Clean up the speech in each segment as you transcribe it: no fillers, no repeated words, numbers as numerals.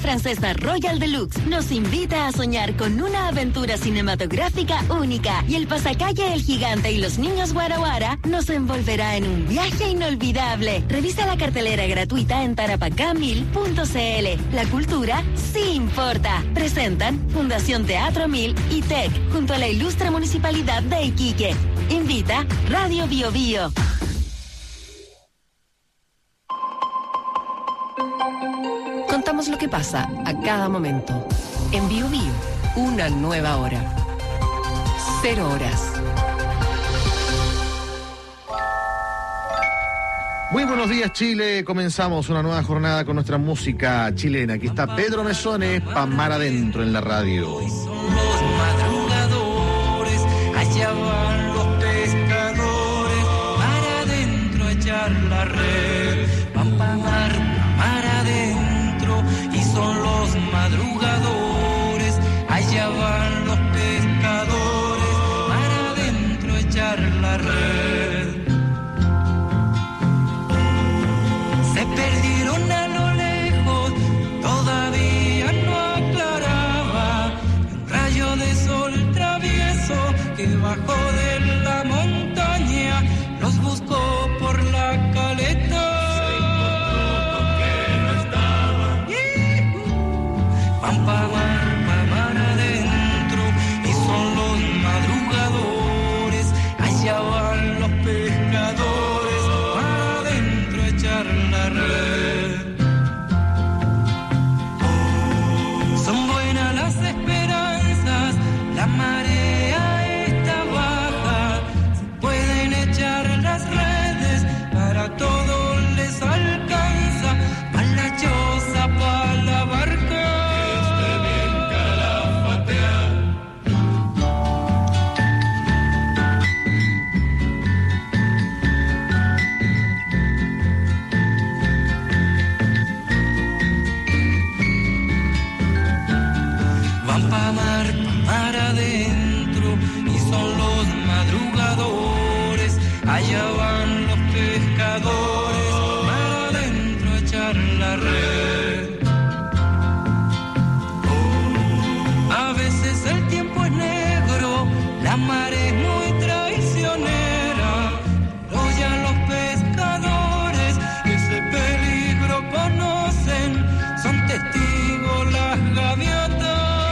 Francesa Royal Deluxe nos invita a soñar con una aventura cinematográfica única y el pasacalle El Gigante y los Niños Guara Guara nos envolverá en un viaje inolvidable. Revisa la cartelera gratuita en tarapacamil.cl. La cultura sí importa. Presentan Fundación Teatro 1000 y TEC junto a la ilustre Municipalidad de Iquique. Invita Radio Bio Bio. Contamos lo que pasa a cada momento. En Bio Bio, una nueva hora. 0 horas. Muy buenos días, Chile. Comenzamos una nueva jornada con nuestra música chilena. Aquí está Pedro Mesones, pa' mar adentro en la radio. Hoy son los madrugadores, allá van los pescadores, mar adentro a echar la red. Van pa' mar adentro, y son los madrugadores, allá van los pescadores, mar adentro a echar la red. Se perdieron a lo lejos, todavía no aclaraba, un rayo de sol travieso que bajó de la montaña, los buscó por la caleta. Van pa' mar adentro, y son los madrugadores, allá van los pescadores, mar adentro a echar la red. Son buenas las esperanzas, la marea está baja, se pueden echar las redes, para todos les alcanza, pa' la choza, pa' la barca. Pa' mar adentro, y son los madrugadores, allá van los pescadores, mar adentro a echar la red. A veces el tiempo es negro, la mar es muy traicionera, pero ya los pescadores ese peligro conocen, son testigos las gaviotas.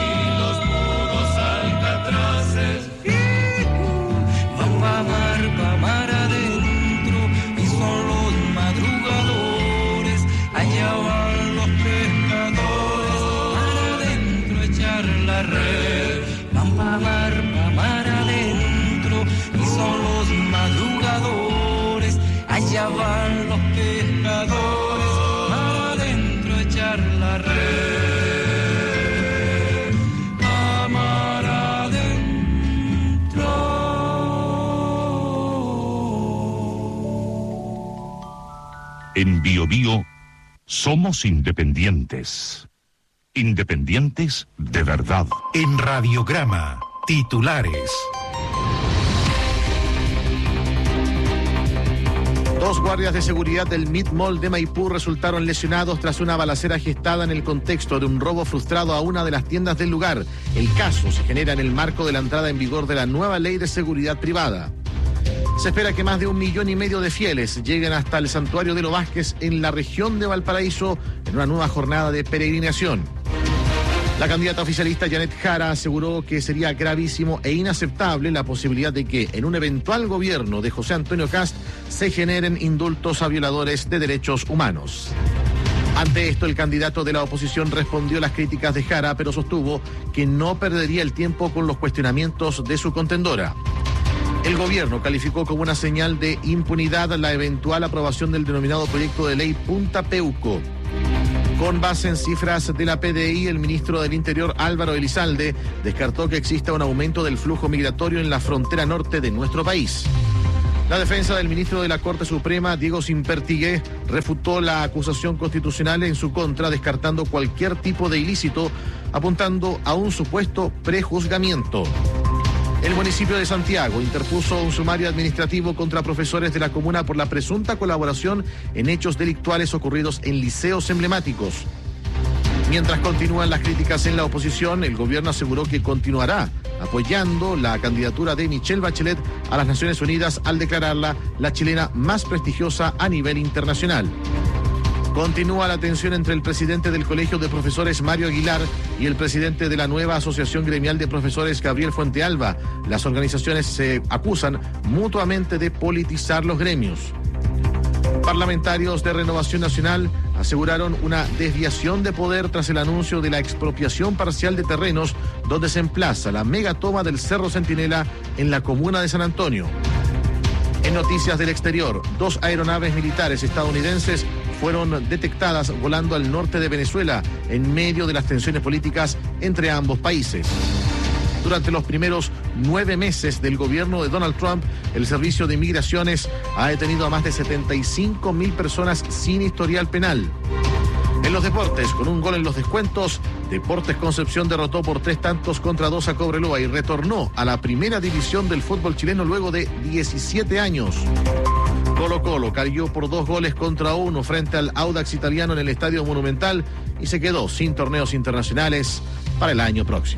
Pa' mar adentro, y son los madrugadores, allá van los pescadores, mar adentro a echar la red. Van pa' mar adentro, y son los madrugadores, allá van los pescadores, mar adentro a echar la red. En Bio Bio somos independientes. Independientes de verdad. En Radiograma, titulares. 2 guardias de seguridad del Meat Mall de Maipú resultaron lesionados tras una balacera gestada en el contexto de un robo frustrado a una de las tiendas del lugar. El caso se genera en el marco de la entrada en vigor de la nueva ley de seguridad privada. Se espera que más de 1,5 millones de fieles lleguen hasta el santuario de Los Vázquez en la región de Valparaíso en una nueva jornada de peregrinación. La candidata oficialista Janet Jara aseguró que sería gravísimo e inaceptable la posibilidad de que en un eventual gobierno de José Antonio Kast se generen indultos a violadores de derechos humanos. Ante esto, el candidato de la oposición respondió las críticas de Jara, pero sostuvo que no perdería el tiempo con los cuestionamientos de su contendora. El gobierno calificó como una señal de impunidad la eventual aprobación del denominado proyecto de ley Punta Peuco. Con base en cifras de la PDI, el ministro del Interior, Álvaro Elizalde, descartó que exista un aumento del flujo migratorio en la frontera norte de nuestro país. La defensa del ministro de la Corte Suprema, Diego Simpertigué, refutó la acusación constitucional en su contra, descartando cualquier tipo de ilícito, apuntando a un supuesto prejuzgamiento. El municipio de Santiago interpuso un sumario administrativo contra profesores de la comuna por la presunta colaboración en hechos delictuales ocurridos en liceos emblemáticos. Mientras continúan las críticas en la oposición, el gobierno aseguró que continuará apoyando la candidatura de Michelle Bachelet a las Naciones Unidas al declararla la chilena más prestigiosa a nivel internacional. Continúa la tensión entre el presidente del Colegio de Profesores, Mario Aguilar, y el presidente de la nueva Asociación Gremial de Profesores, Gabriel Fuentealba. Las organizaciones se acusan mutuamente de politizar los gremios. Parlamentarios de Renovación Nacional aseguraron una desviación de poder tras el anuncio de la expropiación parcial de terrenos donde se emplaza la megatoma del Cerro Centinela en la comuna de San Antonio. En noticias del exterior, 2 aeronaves militares estadounidenses fueron detectadas volando al norte de Venezuela en medio de las tensiones políticas entre ambos países. Durante los primeros 9 meses del gobierno de Donald Trump, el Servicio de Migraciones ha detenido a más de 75.000 personas sin historial penal. En los deportes, con un gol en los descuentos, Deportes Concepción derrotó por 3-2 a Cobreloa y retornó a la primera división del fútbol chileno luego de 17 años. Colo-Colo cayó por 2-1 frente al Audax italiano en el Estadio Monumental y se quedó sin torneos internacionales para el año próximo.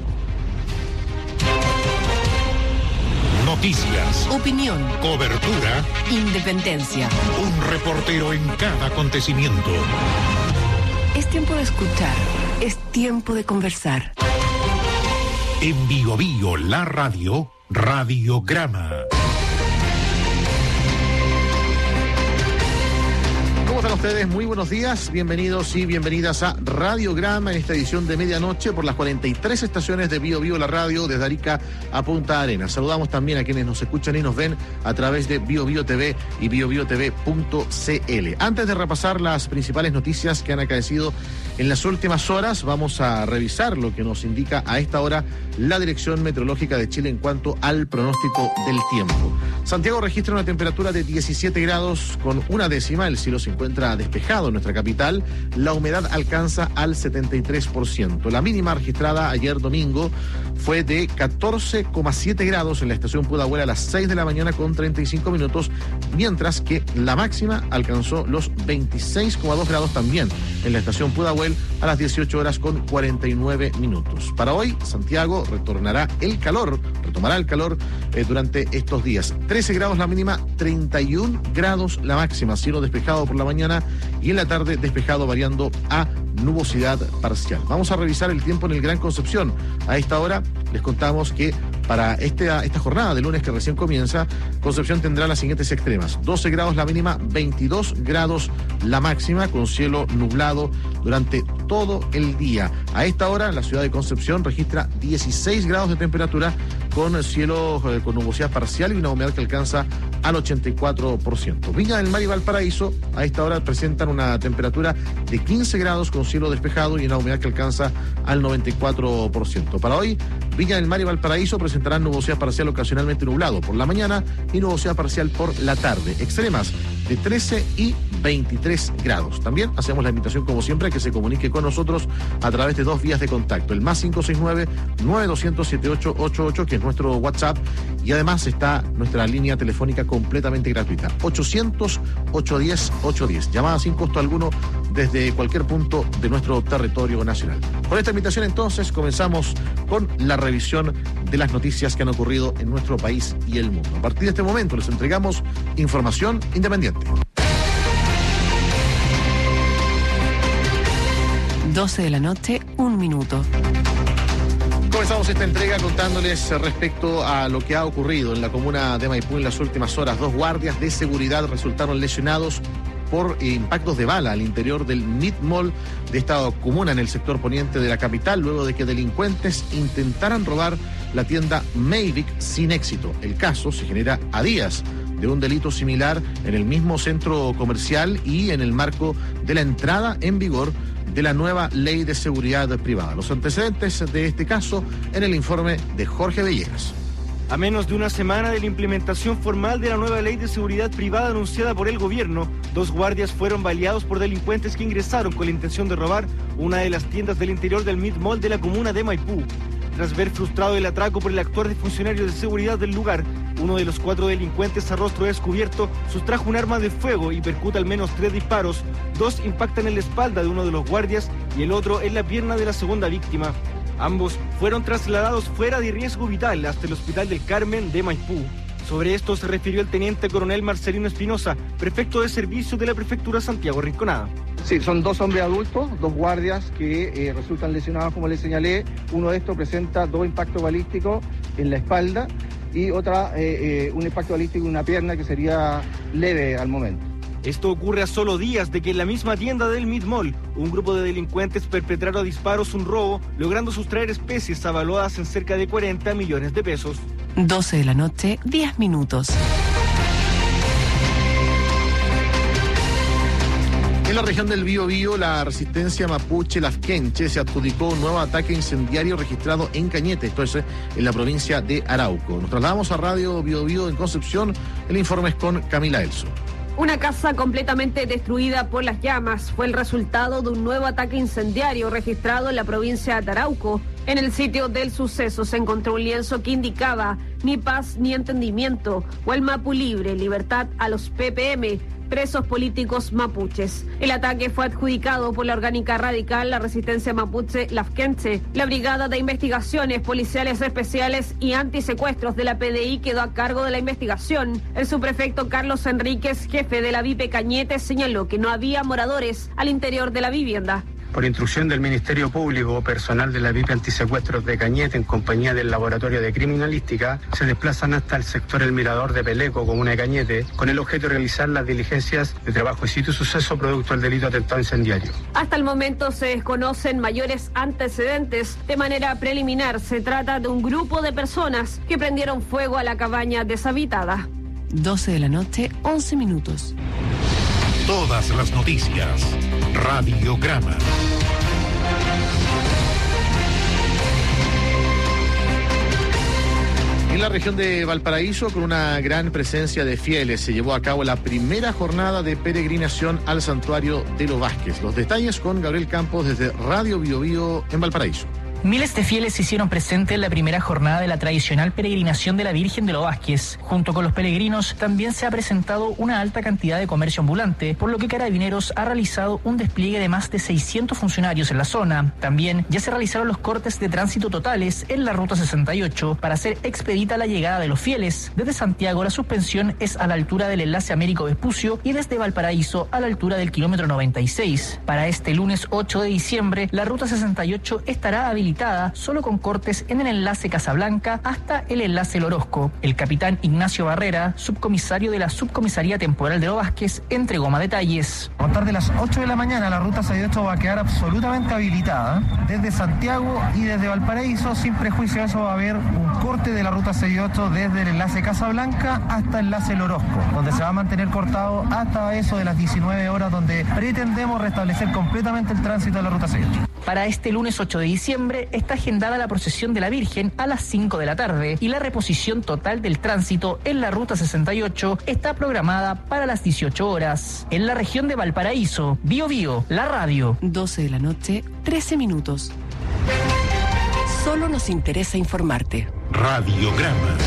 Noticias, opinión, cobertura, independencia. un reportero en cada acontecimiento. Es tiempo de escuchar, es tiempo de conversar. En Bio Bio, la radio, Radiograma. ¿Cómo están ustedes? Muy buenos días, bienvenidos y bienvenidas a Radiograma en esta edición de medianoche por las 43 estaciones de Bio Bio, la radio, desde Arica a Punta Arenas. Saludamos también a quienes nos escuchan y nos ven a través de Bio Bio TV y biobiotv.cl. Antes de repasar las principales noticias que han acaecido en las últimas horas, vamos a revisar lo que nos indica a esta hora la Dirección Meteorológica de Chile en cuanto al pronóstico del tiempo. Santiago registra una temperatura de 17 grados con una décima, el cielo se encuentra despejado en nuestra capital, la humedad alcanza al 73%. La mínima registrada ayer domingo fue de 14,7 grados en la estación Pudahuel a las 6 de la mañana con 35 minutos, mientras que la máxima alcanzó los 26,2 grados también en la estación Pudahuel a las 18 horas con 49 minutos. Para hoy, Santiago retomará el calor durante estos días. 13 grados la mínima, 31 grados la máxima, cielo despejado por la mañana y en la tarde despejado variando a nubosidad parcial. Vamos a revisar el tiempo en el Gran Concepción. A esta hora les contamos que para esta jornada de lunes que recién comienza, Concepción tendrá las siguientes extremas: 12 grados la mínima, 22 grados la máxima, con cielo nublado durante todo el día. A esta hora, la ciudad de Concepción registra 16 grados de temperatura, con cielo con nubosidad parcial y una humedad que alcanza al 84%. Viña del Mar y Valparaíso a esta hora presentan una temperatura de 15 grados con cielo despejado y una humedad que alcanza al 94%. Para hoy, Viña del Mar y Valparaíso presentarán nubosidad parcial ocasionalmente nublado por la mañana y nubosidad parcial por la tarde. Extremas de 13 y 23 grados. También hacemos la invitación, como siempre, a que se comunique con nosotros a través de 2 vías de contacto. El más 569-9200-7888, que es nuestro WhatsApp, y además está nuestra línea telefónica completamente gratuita. 800-810-810. Llamada sin costo alguno desde cualquier punto de nuestro territorio nacional. Con esta invitación, entonces, comenzamos con la revisión de las noticias que han ocurrido en nuestro país y el mundo. A partir de este momento les entregamos información independiente. 12 de la noche, 1 minuto. Comenzamos esta entrega contándoles respecto a lo que ha ocurrido en la comuna de Maipú en las últimas horas. 2 guardias de seguridad resultaron lesionados por impactos de bala al interior del Meat Mall de esta comuna en el sector poniente de la capital, luego de que delincuentes intentaran robar la tienda Mavic sin éxito. El caso se genera a días de un delito similar en el mismo centro comercial y en el marco de la entrada en vigor de la nueva Ley de Seguridad Privada. Los antecedentes de este caso en el informe de Jorge Villegas. A menos de una semana de la implementación formal de la nueva Ley de Seguridad Privada anunciada por el gobierno, 2 guardias fueron baleados por delincuentes que ingresaron con la intención de robar una de las tiendas del interior del Meat Mall de la comuna de Maipú. Tras ver frustrado el atraco por el actuar de funcionarios de seguridad del lugar, Uno de los 4 delincuentes a rostro descubierto sustrajo un arma de fuego y percuta al menos 3 disparos. 2 impactan en la espalda de uno de los guardias y el otro en la pierna de la segunda víctima. Ambos fueron trasladados fuera de riesgo vital hasta el Hospital del Carmen de Maipú. Sobre esto se refirió el teniente coronel Marcelino Espinosa, prefecto de servicio de la prefectura Santiago Rinconada. Sí, son 2 hombres adultos, 2 guardias que resultan lesionados, como les señalé. Uno de estos presenta 2 impactos balísticos en la espalda y un impacto balístico en una pierna que sería leve al momento. Esto ocurre a solo días de que en la misma tienda del Mid Mall, un grupo de delincuentes perpetraron a disparos un robo, logrando sustraer especies avaluadas en cerca de 40 millones de pesos. 12 de la noche, 10 minutos. En la región del Biobío, la resistencia mapuche Lafkenche se adjudicó un nuevo ataque incendiario registrado en Cañete, esto es en la provincia de Arauco. Nos trasladamos a Radio Biobío en Concepción. El informe es con Camila Elso. Una casa completamente destruida por las llamas fue el resultado de un nuevo ataque incendiario registrado en la provincia de Arauco. En el sitio del suceso se encontró un lienzo que indicaba ni paz ni entendimiento, o el Mapu libre, libertad a los PPM, presos políticos mapuches. El ataque fue adjudicado por la orgánica radical La Resistencia Mapuche Lafkenche. La Brigada de Investigaciones Policiales Especiales y Antisecuestros de la PDI quedó a cargo de la investigación. El subprefecto Carlos Enríquez, jefe de la VIP Cañete, señaló que no había moradores al interior de la vivienda. Por instrucción del Ministerio Público, personal de la VIP Antisecuestros de Cañete, en compañía del Laboratorio de Criminalística, se desplazan hasta el sector El Mirador de Peleco, comuna de Cañete, con el objeto de realizar las diligencias de trabajo y sitio suceso producto del delito atentado incendiario. Hasta el momento se desconocen mayores antecedentes. De manera preliminar, se trata de un grupo de personas que prendieron fuego a la cabaña deshabitada. 12 de la noche, 11 minutos. Todas las noticias. Radiograma. En la región de Valparaíso, con una gran presencia de fieles, se llevó a cabo la primera jornada de peregrinación al santuario de los Vázquez. Los detalles con Gabriel Campos desde Radio Biobío en Valparaíso. Miles de fieles se hicieron presentes en la primera jornada de la tradicional peregrinación de la Virgen de los Vázquez. Junto con los peregrinos, también se ha presentado una alta cantidad de comercio ambulante, por lo que Carabineros ha realizado un despliegue de más de 600 funcionarios en la zona. También ya se realizaron los cortes de tránsito totales en la Ruta 68 para hacer expedita la llegada de los fieles. Desde Santiago, la suspensión es a la altura del enlace Américo Vespucio y desde Valparaíso a la altura del kilómetro 96. Para este lunes 8 de diciembre, la Ruta 68 estará habilitada solo con cortes en el enlace Casablanca hasta el enlace El Orozco. El capitán Ignacio Barrera, subcomisario de la Subcomisaría Temporal de los Vázquez, entregó más detalles. A contar de las 8 de la mañana, la ruta 68 va a quedar absolutamente habilitada. Desde Santiago y desde Valparaíso, sin prejuicio de eso, va a haber un corte de la ruta 68 desde el enlace Casablanca hasta el enlace El Orozco, donde se va a mantener cortado hasta eso de las 19 horas, donde pretendemos restablecer completamente el tránsito de la ruta 68. Para este lunes 8 de diciembre está agendada la procesión de la Virgen a las 5 de la tarde y la reposición total del tránsito en la Ruta 68 está programada para las 18 horas. En la región de Valparaíso, Biobío, la radio. 12 de la noche, 13 minutos. Solo nos interesa informarte. Radiograma.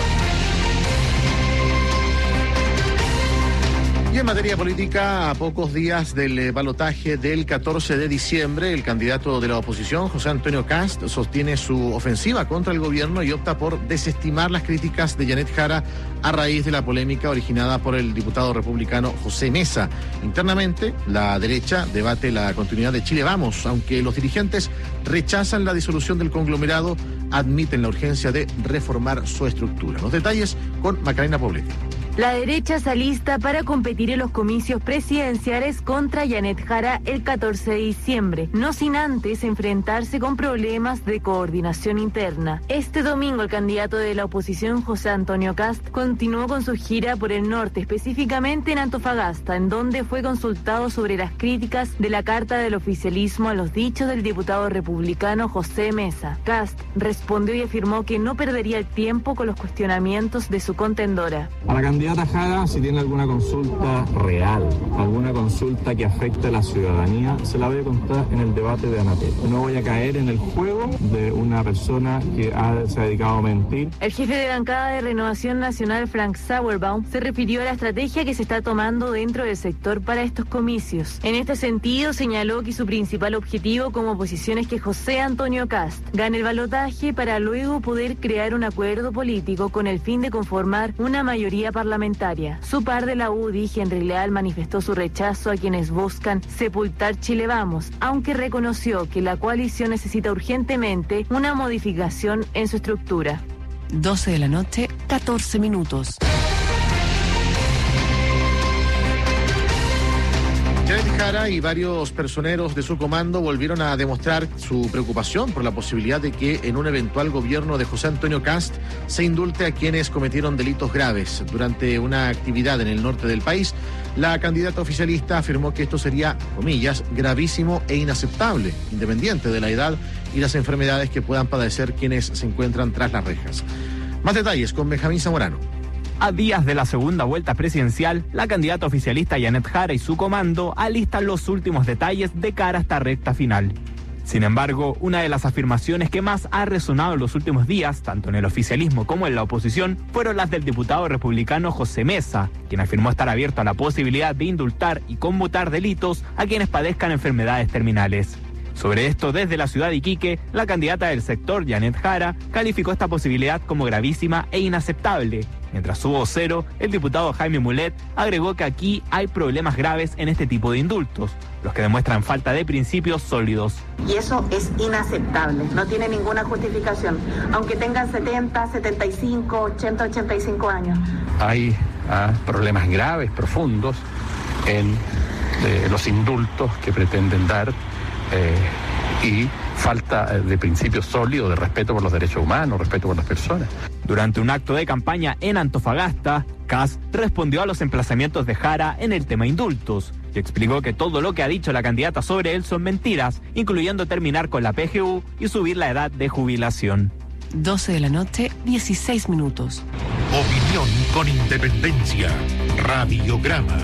Y en materia política, a pocos días del balotaje del 14 de diciembre, el candidato de la oposición, José Antonio Kast, sostiene su ofensiva contra el gobierno y opta por desestimar las críticas de Janet Jara a raíz de la polémica originada por el diputado republicano José Mesa. Internamente, la derecha debate la continuidad de Chile Vamos, aunque los dirigentes rechazan la disolución del conglomerado, admiten la urgencia de reformar su estructura. Los detalles con Macarena Poblete. La derecha se alista para competir en los comicios presidenciales contra Janet Jara el 14 de diciembre, no sin antes enfrentarse con problemas de coordinación interna. Este domingo el candidato de la oposición, José Antonio Kast, continuó con su gira por el norte, específicamente en Antofagasta, en donde fue consultado sobre las críticas de la carta del oficialismo a los dichos del diputado republicano José Mesa. Kast respondió y afirmó que no perdería el tiempo con los cuestionamientos de su contendora. A la candidata candidata Jara, si tiene alguna consulta real, alguna consulta que afecte a la ciudadanía, se la voy a contar en el debate de Anatel. No voy a caer en el juego de una persona que se ha dedicado a mentir. El jefe de bancada de Renovación Nacional, Frank Sauerbaum, se refirió a la estrategia que se está tomando dentro del sector para estos comicios. En este sentido, señaló que su principal objetivo como oposición es que José Antonio Kast gane el balotaje para luego poder crear un acuerdo político con el fin de conformar una mayoría parlamentaria. Su par de la UDI, Henry Leal, manifestó su rechazo a quienes buscan sepultar Chile Vamos, aunque reconoció que la coalición necesita urgentemente una modificación en su estructura. 12 de la noche, 14 minutos. Janet Jara y varios personeros de su comando volvieron a demostrar su preocupación por la posibilidad de que en un eventual gobierno de José Antonio Kast se indulte a quienes cometieron delitos graves. Durante una actividad en el norte del país, la candidata oficialista afirmó que esto sería, comillas, gravísimo e inaceptable, independiente de la edad y las enfermedades que puedan padecer quienes se encuentran tras las rejas. Más detalles con Benjamín Zamorano. A días de la segunda vuelta presidencial, la candidata oficialista Janet Jara y su comando alistan los últimos detalles de cara a esta recta final. Sin embargo, una de las afirmaciones que más ha resonado en los últimos días, tanto en el oficialismo como en la oposición, fueron las del diputado republicano José Mesa, quien afirmó estar abierto a la posibilidad de indultar y conmutar delitos a quienes padezcan enfermedades terminales. Sobre esto, desde la ciudad de Iquique, la candidata del sector, Janet Jara, calificó esta posibilidad como gravísima e inaceptable, mientras su vocero, el diputado Jaime Mulet, agregó que aquí hay problemas graves en este tipo de indultos, los que demuestran falta de principios sólidos. Y eso es inaceptable, no tiene ninguna justificación, aunque tengan 70, 75, 80, 85 años. Hay problemas graves, profundos, en los indultos que pretenden dar, y falta de principios sólidos de respeto por los derechos humanos, respeto por las personas. Durante un acto de campaña en Antofagasta, Kast respondió a los emplazamientos de Jara en el tema indultos y explicó que todo lo que ha dicho la candidata sobre él son mentiras, incluyendo terminar con la PGU y subir la edad de jubilación. 12 de la noche, 16 minutos. Opinión con independencia. Radiograma.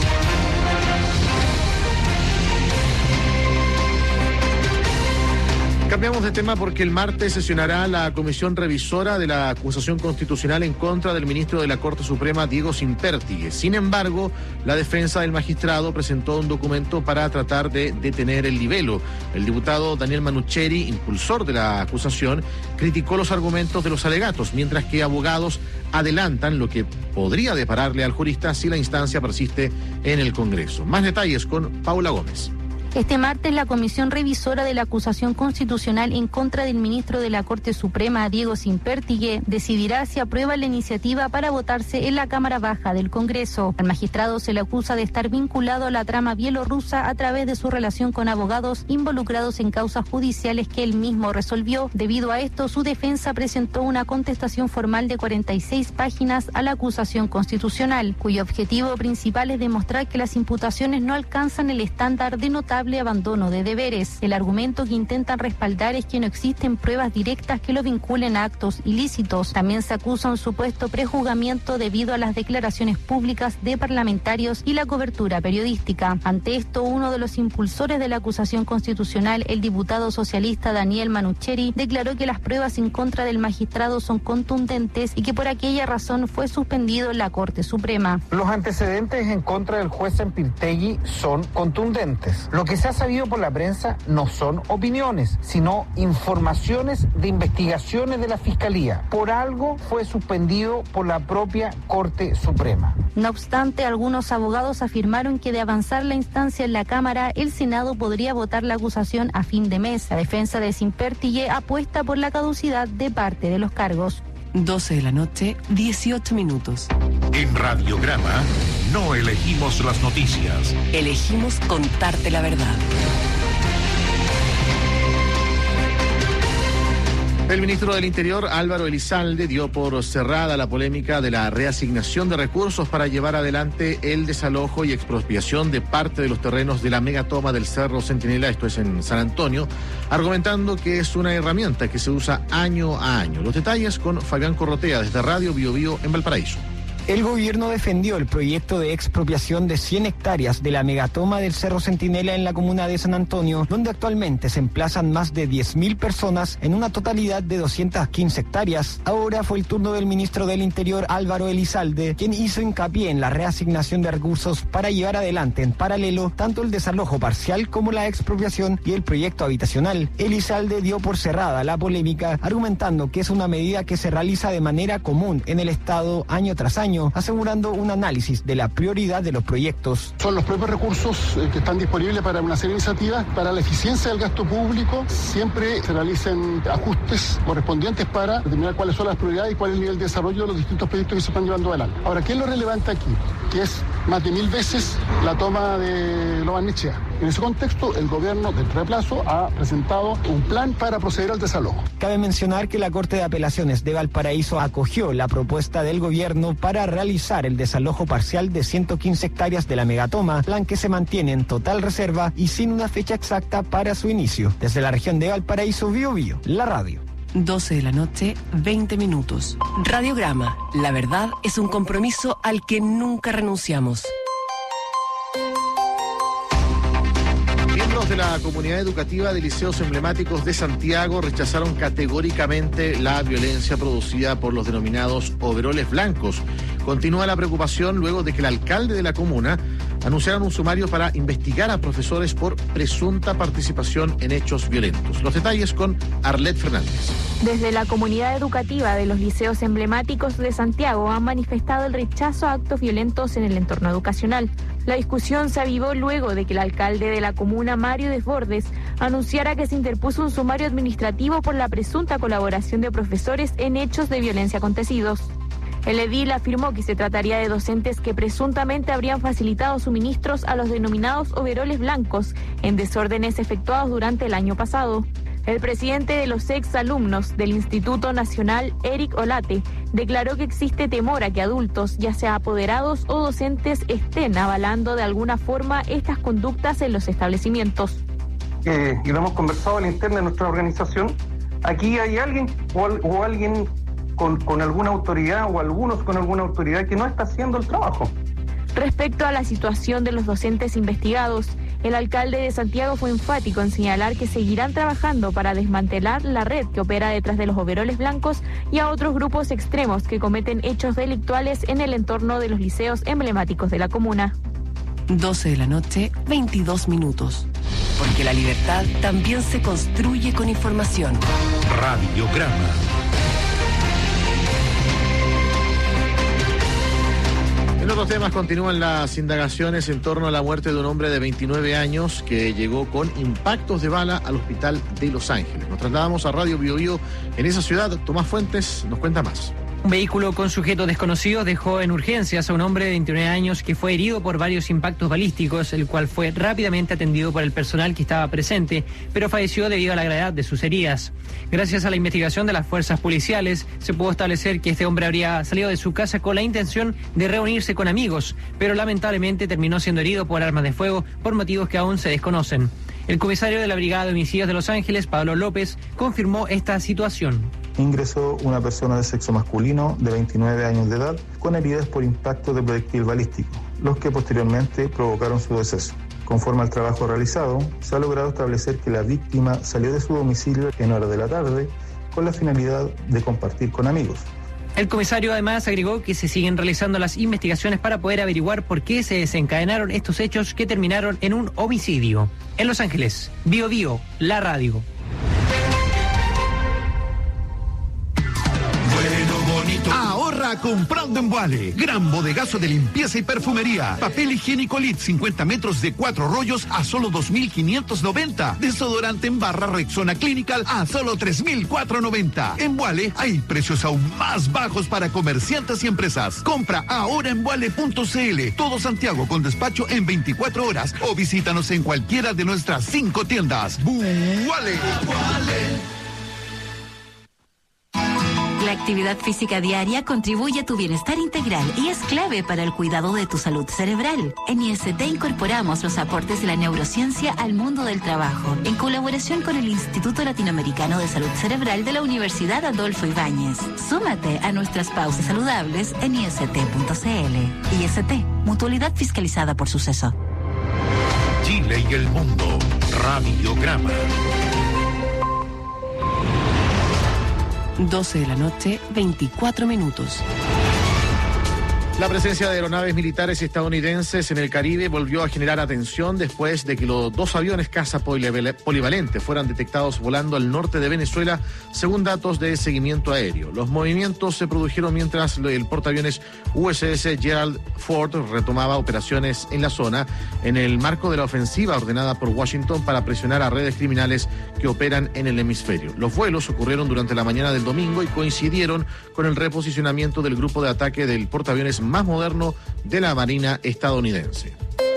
Cambiamos de tema porque el martes sesionará la comisión revisora de la acusación constitucional en contra del ministro de la Corte Suprema, Diego Sintbertigues. Sin embargo, la defensa del magistrado presentó un documento para tratar de detener el libelo. El diputado Daniel Manucheri, impulsor de la acusación, criticó los argumentos de los alegatos, mientras que abogados adelantan lo que podría depararle al jurista si la instancia persiste en el Congreso. Más detalles con Paula Gómez. Este martes, la Comisión Revisora de la Acusación Constitucional en contra del ministro de la Corte Suprema, Diego Sintbertigues, decidirá si aprueba la iniciativa para votarse en la Cámara Baja del Congreso. Al magistrado se le acusa de estar vinculado a la trama bielorrusa a través de su relación con abogados involucrados en causas judiciales que él mismo resolvió. Debido a esto, su defensa presentó una contestación formal de 46 páginas a la acusación constitucional, cuyo objetivo principal es demostrar que las imputaciones no alcanzan el estándar de notable abandono de deberes. El argumento que intentan respaldar es que no existen pruebas directas que lo vinculen a actos ilícitos. También se acusa un supuesto prejuzgamiento debido a las declaraciones públicas de parlamentarios y la cobertura periodística. Ante esto, uno de los impulsores de la acusación constitucional, el diputado socialista Daniel Manucheri, declaró que las pruebas en contra del magistrado son contundentes y que por aquella razón fue suspendido en la Corte Suprema. Los antecedentes en contra del juez Sintbertigues son contundentes. Lo que se ha sabido por la prensa no son opiniones, sino informaciones de investigaciones de la Fiscalía. Por algo fue suspendido por la propia Corte Suprema. No obstante, algunos abogados afirmaron que de avanzar la instancia en la Cámara, el Senado podría votar la acusación a fin de mes. La defensa de Sintbertigues apuesta por la caducidad de parte de los cargos. 12 de la noche, 18 minutos. En Radiograma no elegimos las noticias. Elegimos contarte la verdad. El ministro del Interior, Álvaro Elizalde, dio por cerrada la polémica de la reasignación de recursos para llevar adelante el desalojo y expropiación de parte de los terrenos de la megatoma del Cerro Centinela, esto es en San Antonio, argumentando que es una herramienta que se usa año a año. Los detalles con Fabián Corrotea desde Radio Biobío en Valparaíso. El gobierno defendió el proyecto de expropiación de 100 hectáreas de la megatoma del Cerro Centinela en la comuna de San Antonio, donde actualmente se emplazan más de 10.000 personas en una totalidad de 215 hectáreas. Ahora fue el turno del ministro del Interior, Álvaro Elizalde, quien hizo hincapié en la reasignación de recursos para llevar adelante en paralelo tanto el desalojo parcial como la expropiación y el proyecto habitacional. Elizalde dio por cerrada la polémica, argumentando que es una medida que se realiza de manera común en el Estado año tras año, asegurando un análisis de la prioridad de los proyectos. Son los propios recursos que están disponibles para una serie de iniciativas, para la eficiencia del gasto público. Siempre se realicen ajustes correspondientes para determinar cuáles son las prioridades y cuál es el nivel de desarrollo de los distintos proyectos que se están llevando adelante. Ahora, ¿qué es lo relevante aquí? Que es más de 1000 veces la toma de Lo Barnechea. En ese contexto, el gobierno, dentro de plazo, ha presentado un plan para proceder al desalojo. Cabe mencionar que la Corte de Apelaciones de Valparaíso acogió la propuesta del gobierno para realizar el desalojo parcial de 115 hectáreas de la megatoma, plan que se mantiene en total reserva y sin una fecha exacta para su inicio. Desde la región de Valparaíso, Biobío, la radio. 12 de la noche, 20 minutos. Radiograma. La verdad es un compromiso al que nunca renunciamos. Miembros de la comunidad educativa de liceos emblemáticos de Santiago rechazaron categóricamente la violencia producida por los denominados overoles blancos. Continúa la preocupación luego de que el alcalde de la comuna anunciaron un sumario para investigar a profesores por presunta participación en hechos violentos. Los detalles con Arlet Fernández. Desde la comunidad educativa de los liceos emblemáticos de Santiago han manifestado el rechazo a actos violentos en el entorno educacional. La discusión se avivó luego de que el alcalde de la comuna, Mario Desbordes, anunciara que se interpuso un sumario administrativo por la presunta colaboración de profesores en hechos de violencia acontecidos. El edil afirmó que se trataría de docentes que presuntamente habrían facilitado suministros a los denominados overoles blancos en desórdenes efectuados durante el año pasado. El presidente de los exalumnos del Instituto Nacional, Eric Olate, declaró que existe temor a que adultos, ya sea apoderados o docentes, estén avalando de alguna forma estas conductas en los establecimientos. Y lo hemos conversado a la interna de nuestra organización. Aquí hay alguien o alguien con alguna autoridad o algunos con alguna autoridad que no está haciendo el trabajo. Respecto a la situación de los docentes investigados, el alcalde de Santiago fue enfático en señalar que seguirán trabajando para desmantelar la red que opera detrás de los overoles blancos y a otros grupos extremos que cometen hechos delictuales en el entorno de los liceos emblemáticos de la comuna. 12 de la noche, 22 minutos. Porque la libertad también se construye con información. Radiograma. En otros temas continúan las indagaciones en torno a la muerte de un hombre de 29 años que llegó con impactos de bala al hospital de Los Ángeles. Nos trasladamos a Radio Biobío en esa ciudad. Tomás Fuentes nos cuenta más. Un vehículo con sujetos desconocidos dejó en urgencias a un hombre de 29 años que fue herido por varios impactos balísticos, el cual fue rápidamente atendido por el personal que estaba presente, pero falleció debido a la gravedad de sus heridas. Gracias a la investigación de las fuerzas policiales, se pudo establecer que este hombre habría salido de su casa con la intención de reunirse con amigos, pero lamentablemente terminó siendo herido por armas de fuego por motivos que aún se desconocen. El comisario de la Brigada de Homicidios de Los Ángeles, Pablo López, confirmó esta situación. Ingresó una persona de sexo masculino de 29 años de edad con heridas por impacto de proyectil balístico, los que posteriormente provocaron su deceso. Conforme al trabajo realizado, se ha logrado establecer que la víctima salió de su domicilio en horas de la tarde con la finalidad de compartir con amigos. El comisario además agregó que se siguen realizando las investigaciones para poder averiguar por qué se desencadenaron estos hechos que terminaron en un homicidio. En Los Ángeles, Biobío, la radio. Ahorra comprando en Vuale. Gran bodegazo de limpieza y perfumería. Papel higiénico Lit 50 metros de 4 rollos a solo 2.590. Desodorante en barra Rexona Clinical a solo 3.490. En Vuale hay precios aún más bajos para comerciantes y empresas. Compra ahora en vuale.cl. Todo Santiago con despacho en 24 horas o visítanos en cualquiera de nuestras 5 tiendas. Vuale. La La actividad física diaria contribuye a tu bienestar integral y es clave para el cuidado de tu salud cerebral. En IST incorporamos los aportes de la neurociencia al mundo del trabajo, en colaboración con el Instituto Latinoamericano de Salud Cerebral de la Universidad Adolfo Ibáñez. Súmate a nuestras pausas saludables en ist.cl. IST, mutualidad fiscalizada por Suceso. Chile y el mundo. Radiograma. 12 de la noche, 24 minutos. La presencia de aeronaves militares estadounidenses en el Caribe volvió a generar atención después de que los 2 aviones caza polivalentes fueran detectados volando al norte de Venezuela, según datos de seguimiento aéreo. Los movimientos se produjeron mientras el portaaviones USS Gerald Ford retomaba operaciones en la zona en el marco de la ofensiva ordenada por Washington para presionar a redes criminales que operan en el hemisferio. Los vuelos ocurrieron durante la mañana del domingo y coincidieron con el reposicionamiento del grupo de ataque del portaaviones más moderno de la Marina estadounidense.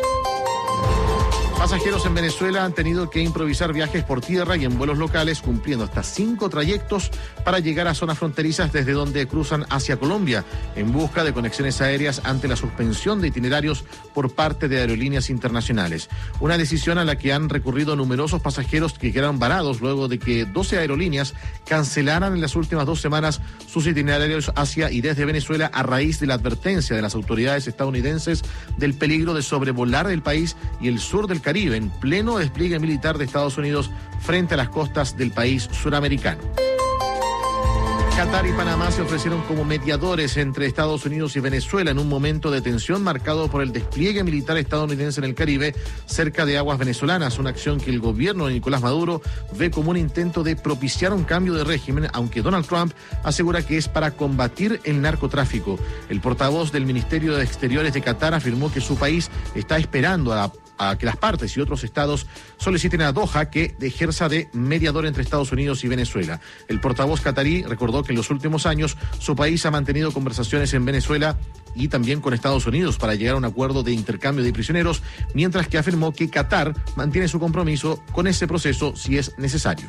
Pasajeros en Venezuela han tenido que improvisar viajes por tierra y en vuelos locales, cumpliendo hasta 5 trayectos para llegar a zonas fronterizas desde donde cruzan hacia Colombia, en busca de conexiones aéreas ante la suspensión de itinerarios por parte de aerolíneas internacionales. Una decisión a la que han recurrido numerosos pasajeros que quedaron varados luego de que 12 aerolíneas cancelaran en las últimas 2 semanas sus itinerarios hacia y desde Venezuela a raíz de la advertencia de las autoridades estadounidenses del peligro de sobrevolar el país y el sur del Caribe en pleno despliegue militar de Estados Unidos frente a las costas del país suramericano. Qatar y Panamá se ofrecieron como mediadores entre Estados Unidos y Venezuela en un momento de tensión marcado por el despliegue militar estadounidense en el Caribe cerca de aguas venezolanas, una acción que el gobierno de Nicolás Maduro ve como un intento de propiciar un cambio de régimen, aunque Donald Trump asegura que es para combatir el narcotráfico. El portavoz del Ministerio de Exteriores de Qatar afirmó que su país está esperando a que las partes y otros estados soliciten a Doha que ejerza de mediador entre Estados Unidos y Venezuela. El portavoz catarí recordó que en los últimos años su país ha mantenido conversaciones en Venezuela y también con Estados Unidos para llegar a un acuerdo de intercambio de prisioneros, mientras que afirmó que Qatar mantiene su compromiso con ese proceso si es necesario.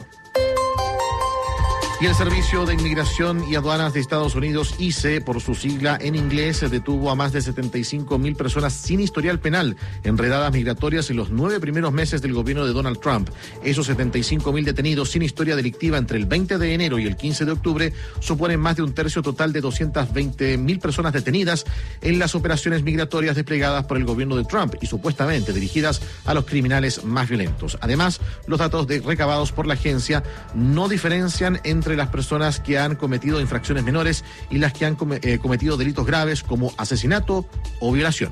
Y el Servicio de Inmigración y Aduanas de Estados Unidos, ICE, por su sigla en inglés, detuvo a más de 75,000 personas sin historial penal en redadas migratorias en los 9 primeros meses del gobierno de Donald Trump. Esos 75,000 detenidos sin historia delictiva entre el 20 de enero y el 15 de octubre suponen más de un tercio total de 220,000 personas detenidas en las operaciones migratorias desplegadas por el gobierno de Trump y supuestamente dirigidas a los criminales más violentos. Además, los datos recabados por la agencia no diferencian entre las personas que han cometido infracciones menores y las que han cometido delitos graves como asesinato o violación.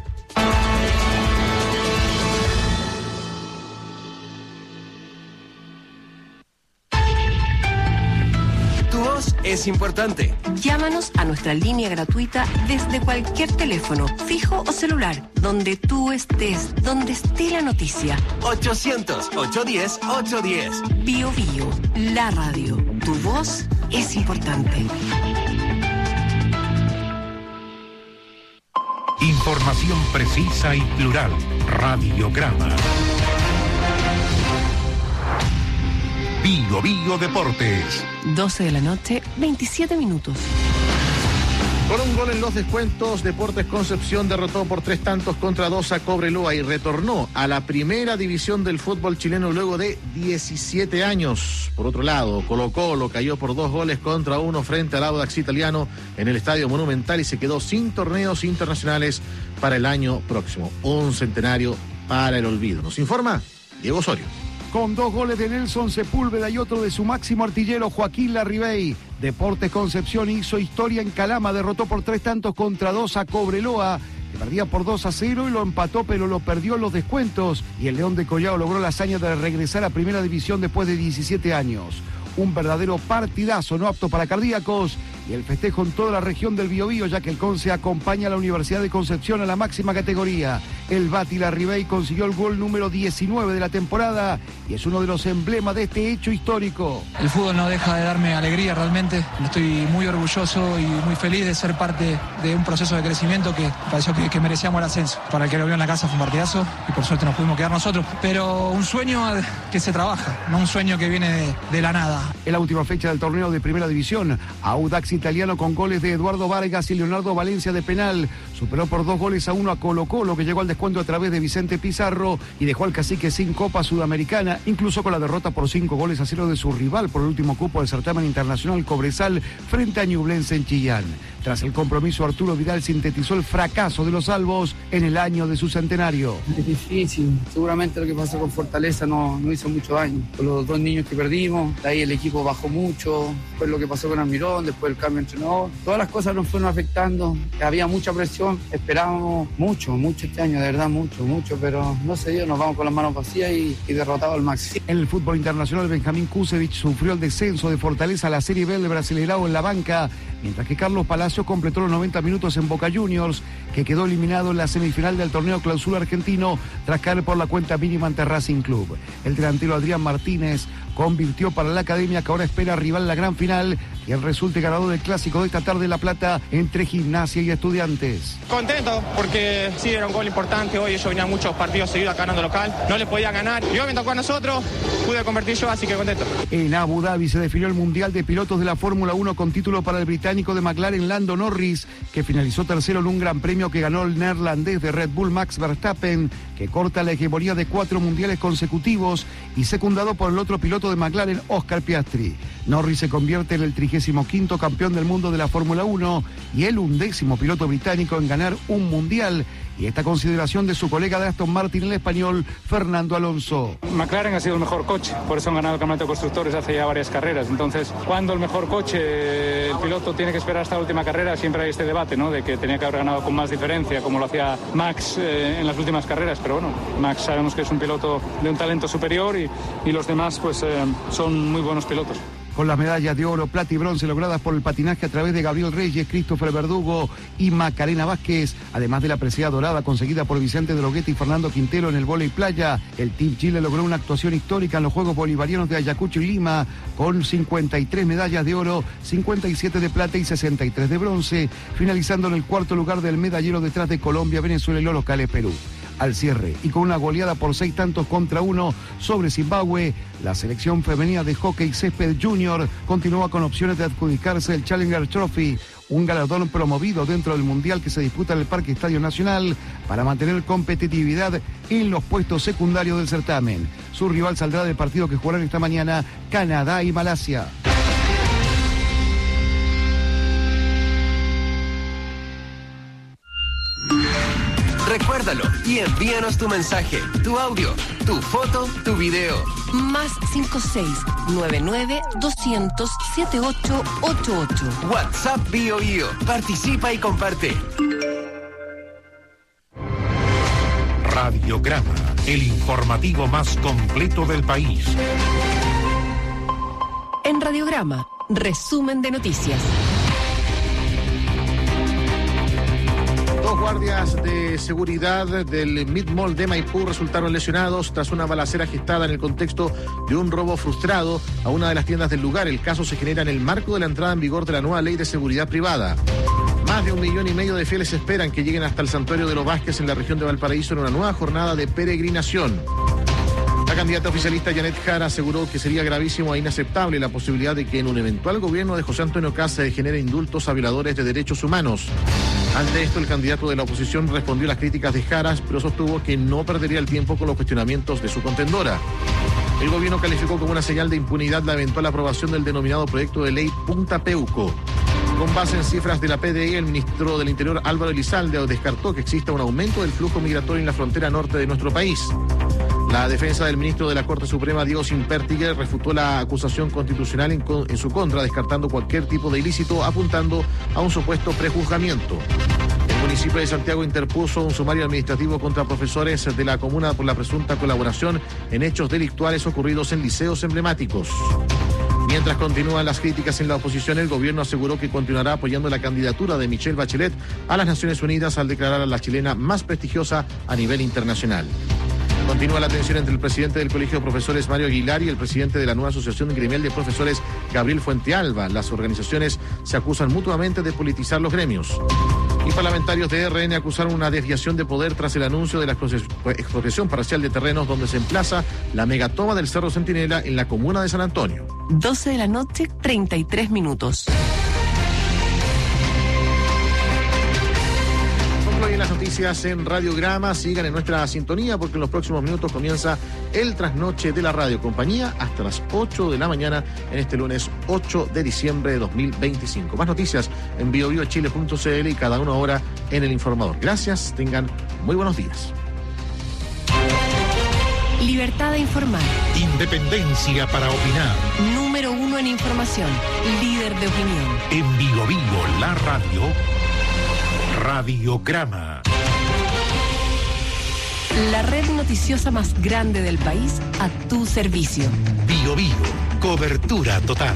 Tu voz es importante. Llámanos a nuestra línea gratuita desde cualquier teléfono, fijo o celular, donde tú estés, donde esté la noticia. 800-810-810. Bio Bio, la radio. Tu voz es importante. Información precisa y plural. Radiograma. Bio Bio Deportes. 12 de la noche, 27 minutos. Con un gol en los descuentos, Deportes Concepción derrotó por 3-2 a Cobreloa y retornó a la primera división del fútbol chileno luego de 17 años. Por otro lado, Colo-Colo cayó por 2-1 frente al Audax italiano en el Estadio Monumental y se quedó sin torneos internacionales para el año próximo. Un centenario para el olvido. Nos informa Diego Osorio. Con 2 goles de Nelson Sepúlveda y otro de su máximo artillero Joaquín Larribey, Deportes Concepción hizo historia en Calama, derrotó por 3-2 a Cobreloa, que perdía por 2-0 y lo empató, pero lo perdió en los descuentos. Y el León de Collao logró la hazaña de regresar a Primera División después de 17 años. Un verdadero partidazo, no apto para cardíacos, y el festejo en toda la región del Biobío, ya que el Conce acompaña a la Universidad de Concepción a la máxima categoría. El Bati Larribey consiguió el gol número 19 de la temporada y es uno de los emblemas de este hecho histórico. El fútbol no deja de darme alegría realmente. Estoy muy orgulloso y muy feliz de ser parte de un proceso de crecimiento que pareció que merecíamos el ascenso. Para el que lo vio en la casa fue un partidazo y por suerte nos pudimos quedar nosotros. Pero un sueño que se trabaja, no un sueño que viene de la nada. En la última fecha del torneo de Primera División, Audax italiano con goles de Eduardo Vargas y Leonardo Valencia de penal. Superó por 2-1 a Colo-Colo, que llegó al descuento a través de Vicente Pizarro y dejó al Cacique sin Copa Sudamericana, incluso con la derrota por 5-0 de su rival por el último cupo del certamen internacional Cobresal frente a Ñublense en Chillán. Tras el compromiso, Arturo Vidal sintetizó el fracaso de los albos en el año de su centenario. Es difícil, seguramente lo que pasó con Fortaleza no hizo mucho daño. Con los 2 niños que perdimos, de ahí el equipo bajó mucho, después lo que pasó con Almirón, después el cambio de entrenador. Todas las cosas nos fueron afectando, había mucha presión, esperábamos mucho este año, de verdad mucho, pero no se dio, nos vamos con las manos vacías y derrotado al máximo. En el fútbol internacional, Benjamín Kusevich sufrió el descenso de Fortaleza a la Serie B del Brasileirao en la banca, mientras que Carlos Palacio completó los 90 minutos en Boca Juniors, que quedó eliminado en la semifinal del torneo Clausura argentino tras caer por la cuenta mínima ante Racing Club. El delantero Adrián Martínez convirtió para la academia, que ahora espera rival en la gran final y el resulte ganador del clásico de esta tarde en La Plata entre Gimnasia y Estudiantes. Contento porque sí, era un gol importante. Hoy ellos venían muchos partidos seguidos ganando local, no le podían ganar y hoy me tocó a nosotros, pude convertir yo, así que contento. En Abu Dhabi se definió el Mundial de Pilotos de la Fórmula 1 con título para el británico de McLaren Lando Norris, que finalizó tercero en un gran premio que ganó el neerlandés de Red Bull Max Verstappen, que corta la hegemonía de 4 mundiales consecutivos, y secundado por el otro piloto de McLaren, Oscar Piastri. Norris se convierte en el 35º campeón del mundo de la Fórmula 1 y el 11º piloto británico en ganar un mundial, y esta consideración de su colega de Aston Martin, el español Fernando Alonso. McLaren ha sido el mejor coche, por eso han ganado el campeonato de constructores hace ya varias carreras. Entonces, cuando el mejor coche, el piloto tiene que esperar hasta la última carrera, siempre hay este debate, ¿no?, de que tenía que haber ganado con más diferencia, como lo hacía Max en las últimas carreras. Pero bueno, Max sabemos que es un piloto de un talento superior y los demás pues son muy buenos pilotos. Con las medallas de oro, plata y bronce logradas por el patinaje a través de Gabriel Reyes, Christopher Verdugo y Macarena Vázquez, además de la presea dorada conseguida por Vicente Drogueta y Fernando Quintero en el vóley playa, el Team Chile logró una actuación histórica en los Juegos Bolivarianos de Ayacucho y Lima, con 53 medallas de oro, 57 de plata y 63 de bronce, finalizando en el 4º lugar del medallero detrás de Colombia, Venezuela y los locales Perú. Al cierre, y con una goleada por 6-1 sobre Zimbabue, la selección femenina de hockey césped junior continúa con opciones de adjudicarse el Challenger Trophy, un galardón promovido dentro del Mundial que se disputa en el Parque Estadio Nacional para mantener competitividad en los puestos secundarios del certamen. Su rival saldrá del partido que jugarán esta mañana Canadá y Malasia. Recuérdalo y envíanos tu mensaje, tu audio, tu foto, tu video. Más 56-99-200-7888. WhatsApp BioIo. Participa y comparte. Radiograma, el informativo más completo del país. En Radiograma, resumen de noticias. 2 guardias de seguridad del Mid-Mall de Maipú resultaron lesionados tras una balacera gestada en el contexto de un robo frustrado a una de las tiendas del lugar. El caso se genera en el marco de la entrada en vigor de la nueva ley de seguridad privada. Más de 1,5 millones de fieles esperan que lleguen hasta el Santuario de los Vázquez en la región de Valparaíso en una nueva jornada de peregrinación. La candidata oficialista Janet Jara aseguró que sería gravísimo e inaceptable la posibilidad de que en un eventual gobierno de José Antonio Kast se genere indultos a violadores de derechos humanos. Ante esto, el candidato de la oposición respondió a las críticas de Jara, pero sostuvo que no perdería el tiempo con los cuestionamientos de su contendora. El gobierno calificó como una señal de impunidad la eventual aprobación del denominado proyecto de ley Punta Peuco. Con base en cifras de la PDI, el ministro del Interior Álvaro Elizalde descartó que exista un aumento del flujo migratorio en la frontera norte de nuestro país. La defensa del ministro de la Corte Suprema, Diego Simpertigue, refutó la acusación constitucional en su contra, descartando cualquier tipo de ilícito, apuntando a un supuesto prejuzgamiento. El municipio de Santiago interpuso un sumario administrativo contra profesores de la comuna por la presunta colaboración en hechos delictuales ocurridos en liceos emblemáticos. Mientras continúan las críticas en la oposición, el gobierno aseguró que continuará apoyando la candidatura de Michelle Bachelet a las Naciones Unidas al declarar a la chilena más prestigiosa a nivel internacional. Continúa la tensión entre el presidente del Colegio de Profesores, Mario Aguilar, y el presidente de la nueva Asociación Gremial de Profesores, Gabriel Fuentealba. Las organizaciones se acusan mutuamente de politizar los gremios. Y parlamentarios de RN acusaron una desviación de poder tras el anuncio de la expropiación parcial de terrenos donde se emplaza la megatoma del Cerro Centinela en la comuna de San Antonio. 12 de la noche, 33 minutos. Sigo ahí en las noticias en Radiograma. Sigan en nuestra sintonía porque en los próximos minutos comienza el trasnoche de la Radio Compañía hasta las 8 de la mañana en este lunes 8 de diciembre de 2025. Más noticias en biobiochile.cl y cada una hora en El Informador. Gracias, tengan muy buenos días. Libertad de informar. Independencia para opinar. Número 1 en información. Líder de opinión. En Bio Bio, la radio. Radiograma. La red noticiosa más grande del país a tu servicio. Bio Bio, cobertura total.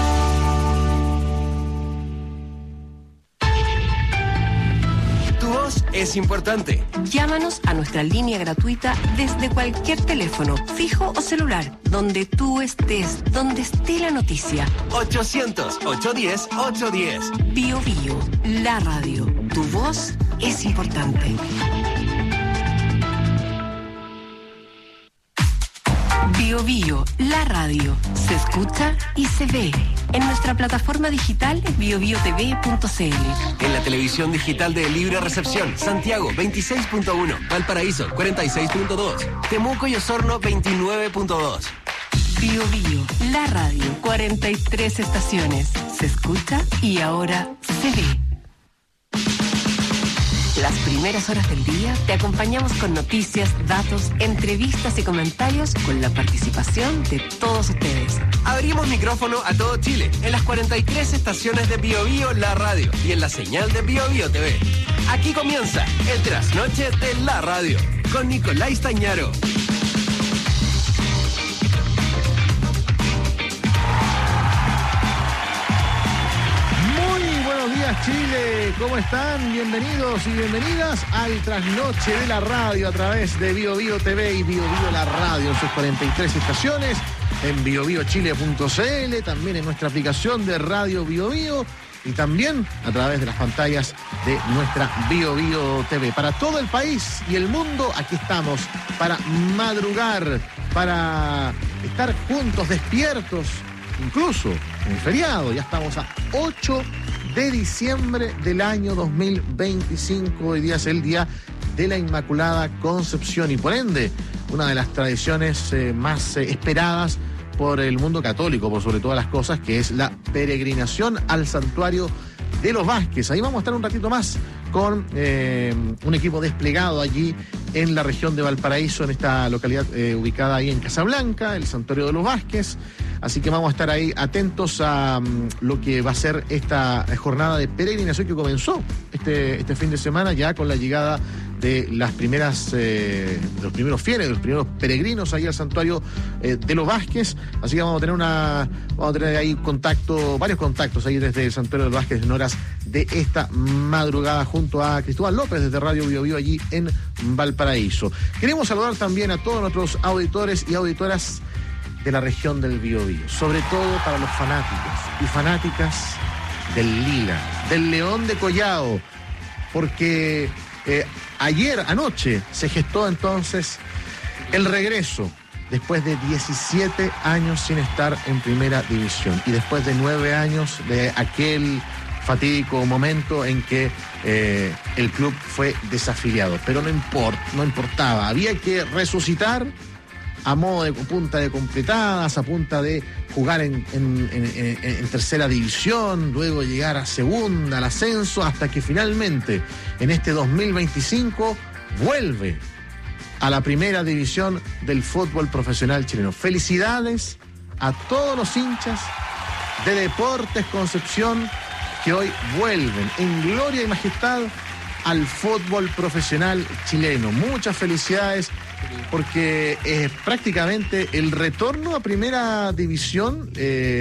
Tu voz es importante. Llámanos a nuestra línea gratuita desde cualquier teléfono, fijo o celular, donde tú estés, donde esté la noticia. 800-810-810. Bio Bio, la radio. Tu voz es importante. Bio Bio, la radio. Se escucha y se ve. En nuestra plataforma digital biobiotv.cl. En la televisión digital de Libre Recepción, Santiago 26.1, Valparaíso 46.2, Temuco y Osorno 29.2. Bio Bio, la radio. 43 estaciones. Se escucha y ahora se ve. Las primeras horas del día te acompañamos con noticias, datos, entrevistas y comentarios con la participación de todos ustedes. Abrimos micrófono a todo Chile en las 43 estaciones de Bio Bio, la radio y en la señal de Bio Bio TV. Aquí comienza el trasnoche de la radio con Nicolás Tañaro. Chile, ¿cómo están? Bienvenidos y bienvenidas al trasnoche de la radio a través de Bio Bio TV y Bio Bio la radio en sus 43 estaciones, en biobiochile.cl, también en nuestra aplicación de Radio Bio Bio y también a través de las pantallas de nuestra Bio Bio TV. Para todo el país y el mundo, aquí estamos para madrugar, para estar juntos, despiertos, incluso en el feriado. Ya estamos a 8 de diciembre del año 2025. Hoy día es el Día de la Inmaculada Concepción y por ende una de las tradiciones más esperadas por el mundo católico, por sobre todas las cosas, que es la peregrinación al santuario de los Vázquez. Ahí vamos a estar un ratito más con un equipo desplegado allí en la región de Valparaíso, en esta localidad ubicada ahí en Casablanca, el santuario de los Vázquez. Así que vamos a estar ahí atentos a lo que va a ser esta jornada de peregrinación que comenzó este fin de semana ya con la llegada de las primeras, de los primeros fieles, de los primeros peregrinos ahí al santuario de los Vázquez. Así que vamos a tener ahí varios contactos ahí desde el santuario de los Vázquez en horas de esta madrugada junto a Cristóbal López desde Radio Bio Bio allí en Valparaíso. Queremos saludar también a todos nuestros auditores y auditoras de la región del Biobío, sobre todo para los fanáticos y fanáticas del Lila, del León de Collao, porque anoche se gestó entonces el regreso después de 17 años sin estar en primera división y después de 9 años de aquel fatídico momento en que el club fue desafiliado. Pero no importaba, había que resucitar a modo de punta de completadas, a punta de jugar en tercera división, luego llegar a segunda, al ascenso, hasta que finalmente en este 2025 vuelve a la primera división del fútbol profesional chileno. Felicidades a todos los hinchas de Deportes Concepción que hoy vuelven en gloria y majestad al fútbol profesional chileno. Muchas felicidades, porque prácticamente el retorno a primera división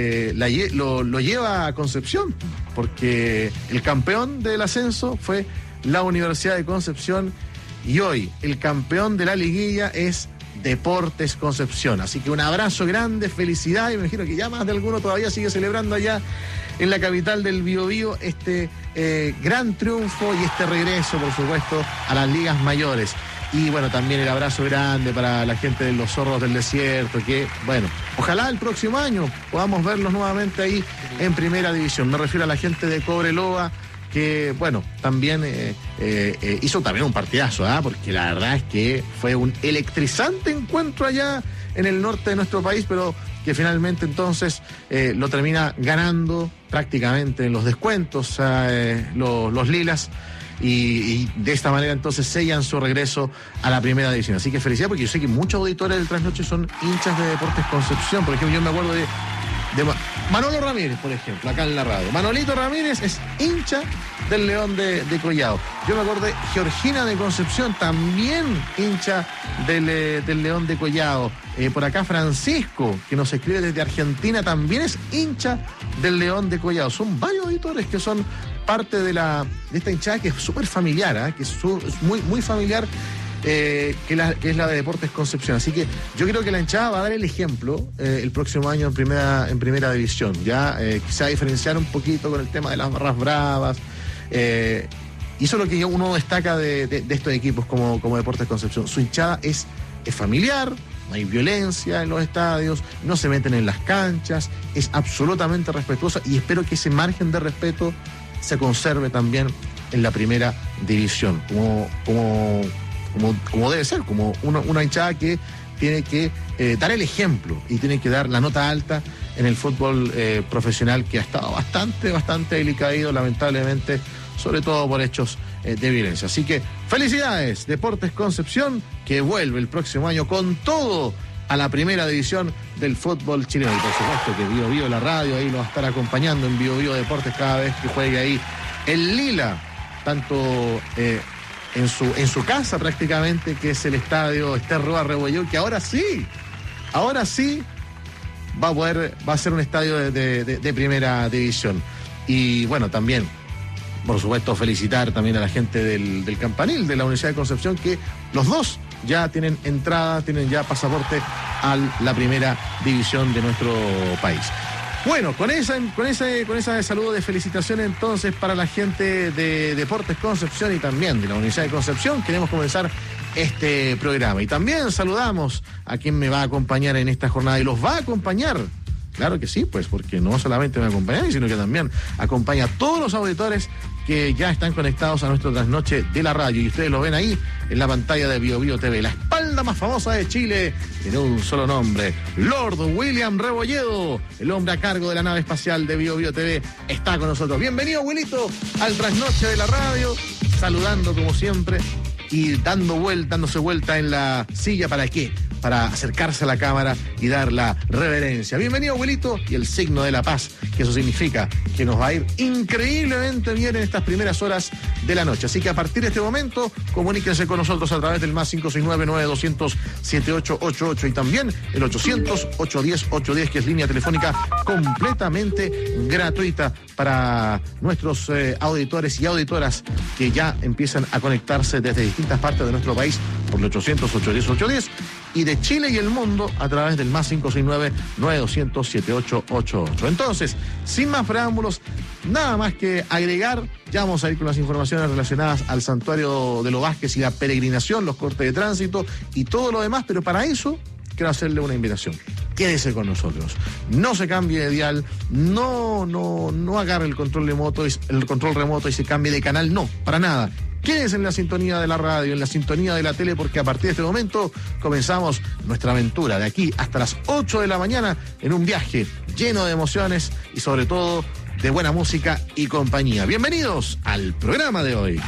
lo lleva a Concepción, porque el campeón del ascenso fue la Universidad de Concepción y hoy el campeón de la liguilla es Deportes Concepción. Así que un abrazo grande, felicidad, y me imagino que ya más de alguno todavía sigue celebrando allá en la capital del Biobío este gran triunfo y este regreso, por supuesto, a las ligas mayores. Y bueno, también el abrazo grande para la gente de los Zorros del Desierto, que bueno, ojalá el próximo año podamos verlos nuevamente ahí en primera división. Me refiero a la gente de Cobreloa, que, bueno, también hizo también un partidazo, porque la verdad es que fue un electrizante encuentro allá en el norte de nuestro país, pero que finalmente entonces lo termina ganando prácticamente en los descuentos los lilas. Y de esta manera entonces sellan su regreso a la primera división. Así que felicidad, porque yo sé que muchos auditores del Trasnoche son hinchas de Deportes Concepción. Por ejemplo, yo me acuerdo de Manolo Ramírez, por ejemplo, acá en la radio. Manolito Ramírez es hincha del León de Collado. Yo me acuerdo de Georgina de Concepción, también hincha del León de Collado. Por acá Francisco, que nos escribe desde Argentina, también es hincha del León de Collado. Son varios auditores que son parte de esta hinchada que es súper familiar, que es muy, muy familiar, que es la de Deportes Concepción. Así que yo creo que la hinchada va a dar el ejemplo el próximo año en primera división. Ya quizá diferenciar un poquito con el tema de las barras bravas. Y eso es lo que uno destaca de estos equipos como Deportes Concepción. Su hinchada es familiar, no hay violencia en los estadios, no se meten en las canchas, es absolutamente respetuosa, y espero que ese margen de respeto se conserve también en la primera división, como debe ser, como una hinchada que tiene que dar el ejemplo y tiene que dar la nota alta en el fútbol profesional, que ha estado bastante delicado, lamentablemente, sobre todo por hechos de violencia. Así que felicidades, Deportes Concepción, que vuelve el próximo año con todo a la primera división del fútbol chileno. Y por supuesto que Bio Bio, la radio, ahí lo va a estar acompañando en Bio Bio Deportes cada vez que juegue ahí el Lila, tanto en su casa prácticamente, que es el estadio Ester Roa Rebolledo, que ahora sí va a ser un estadio de primera división. Y bueno, también, por supuesto, felicitar también a la gente del Campanil, de la Universidad de Concepción, que los dos ya tienen entrada, tienen ya pasaporte a la primera división de nuestro país. Bueno, con esa saludo de felicitación entonces para la gente de Deportes Concepción y también de la Universidad de Concepción, queremos comenzar este programa. Y también saludamos a quien me va a acompañar en esta jornada y los va a acompañar. Claro que sí, pues, porque no solamente me acompaña, sino que también acompaña a todos los auditores que ya están conectados a nuestro Trasnoche de la radio. Y ustedes lo ven ahí en la pantalla de Bio Bio TV. La espalda más famosa de Chile tiene un solo nombre: Lord William Rebolledo, el hombre a cargo de la nave espacial de Bio Bio TV, está con nosotros. Bienvenido, abuelito, al Trasnoche de la radio, saludando como siempre y dándose vuelta en la silla. ¿Para qué? Para acercarse a la cámara y dar la reverencia. Bienvenido, abuelito, y el signo de la paz, que eso significa que nos va a ir increíblemente bien en estas primeras horas de la noche. Así que a partir de este momento, comuníquense con nosotros a través del más 569-9200-7888 y también el 800-810-810, que es línea telefónica completamente gratuita para nuestros auditores y auditoras que ya empiezan a conectarse desde distintas partes de nuestro país por el 800-810-810 y de Chile y el mundo a través del más 569-9200-7888. Entonces, sin más preámbulos, nada más que agregar. Ya vamos a ir con las informaciones relacionadas al Santuario de los Vázquez y la peregrinación, los cortes de tránsito y todo lo demás, pero para eso quiero hacerle una invitación. Quédese con nosotros, no se cambie de dial, no agarre el control remoto y se cambie de canal, no, para nada. Quédense en la sintonía de la radio, en la sintonía de la tele, porque a partir de este momento comenzamos nuestra aventura de aquí hasta las 8 de la mañana en un viaje lleno de emociones y sobre todo de buena música y compañía. Bienvenidos al programa de hoy.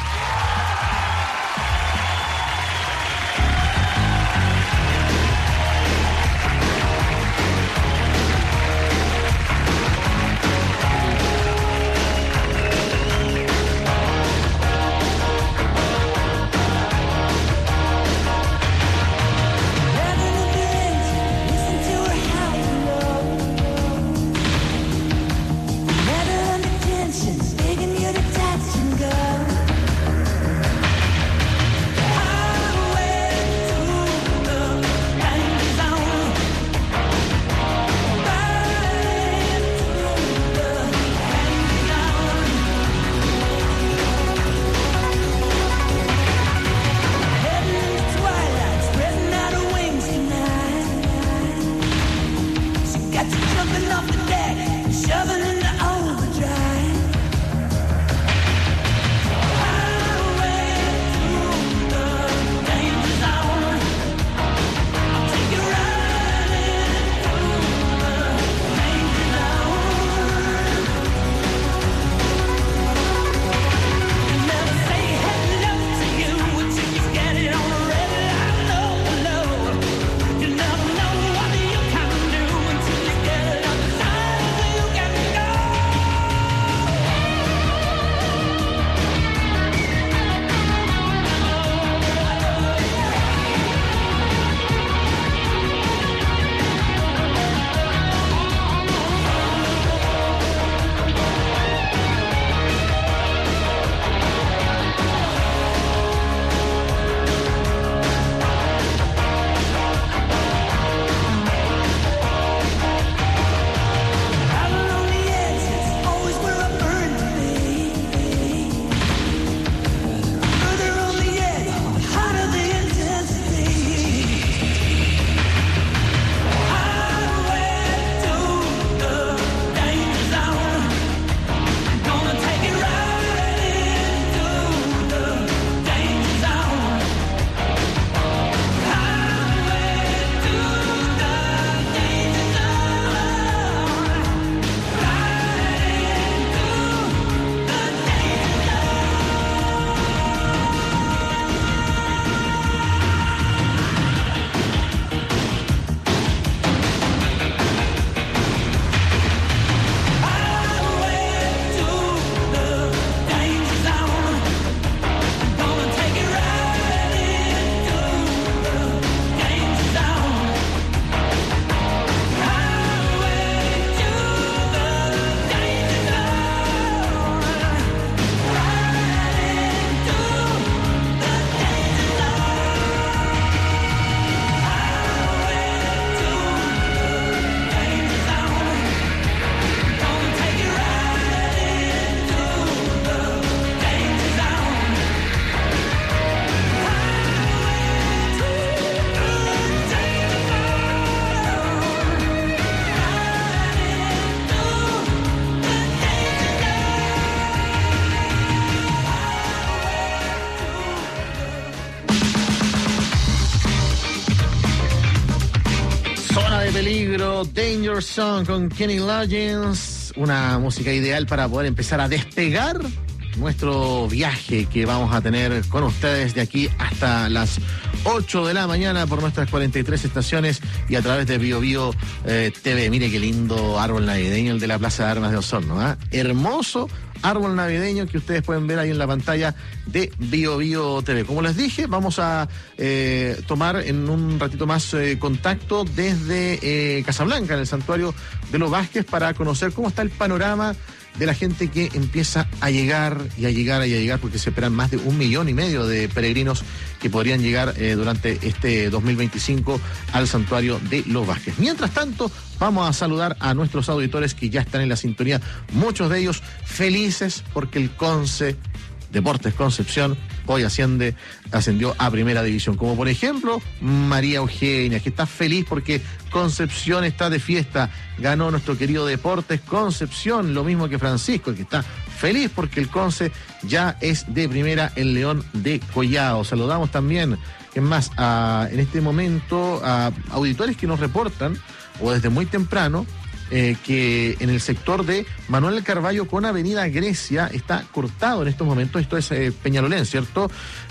Bio Danger Zone con Kenny Loggins, una música ideal para poder empezar a despegar nuestro viaje que vamos a tener con ustedes de aquí hasta las 8 de la mañana por nuestras 43 estaciones y a través de Bio Bio TV. Mire qué lindo árbol navideño el de la Plaza de Armas de Osorno, ¿eh? Hermoso árbol navideño que ustedes pueden ver ahí en la pantalla de Bio Bio TV. Como les dije, vamos a tomar en un ratito más contacto desde Casablanca, en el santuario de los Vázquez, para conocer cómo está el panorama de la gente que empieza a llegar, porque se esperan más de 1,5 millones de peregrinos que podrían llegar durante este 2025 al santuario de los Vázquez. Mientras tanto, vamos a saludar a nuestros auditores que ya están en la sintonía, muchos de ellos felices porque el CONCE Deportes Concepción hoy ascendió a Primera División, como por ejemplo María Eugenia, que está feliz porque Concepción está de fiesta, ganó nuestro querido Deportes Concepción, lo mismo que Francisco, que está feliz porque el CONCE ya es de primera, el León de Collao. Saludamos también, es más, en este momento a auditores que nos reportan, o desde muy temprano, que en el sector de Manuel Carballo con Avenida Grecia está cortado en estos momentos. Esto es Peñalolén, ¿cierto?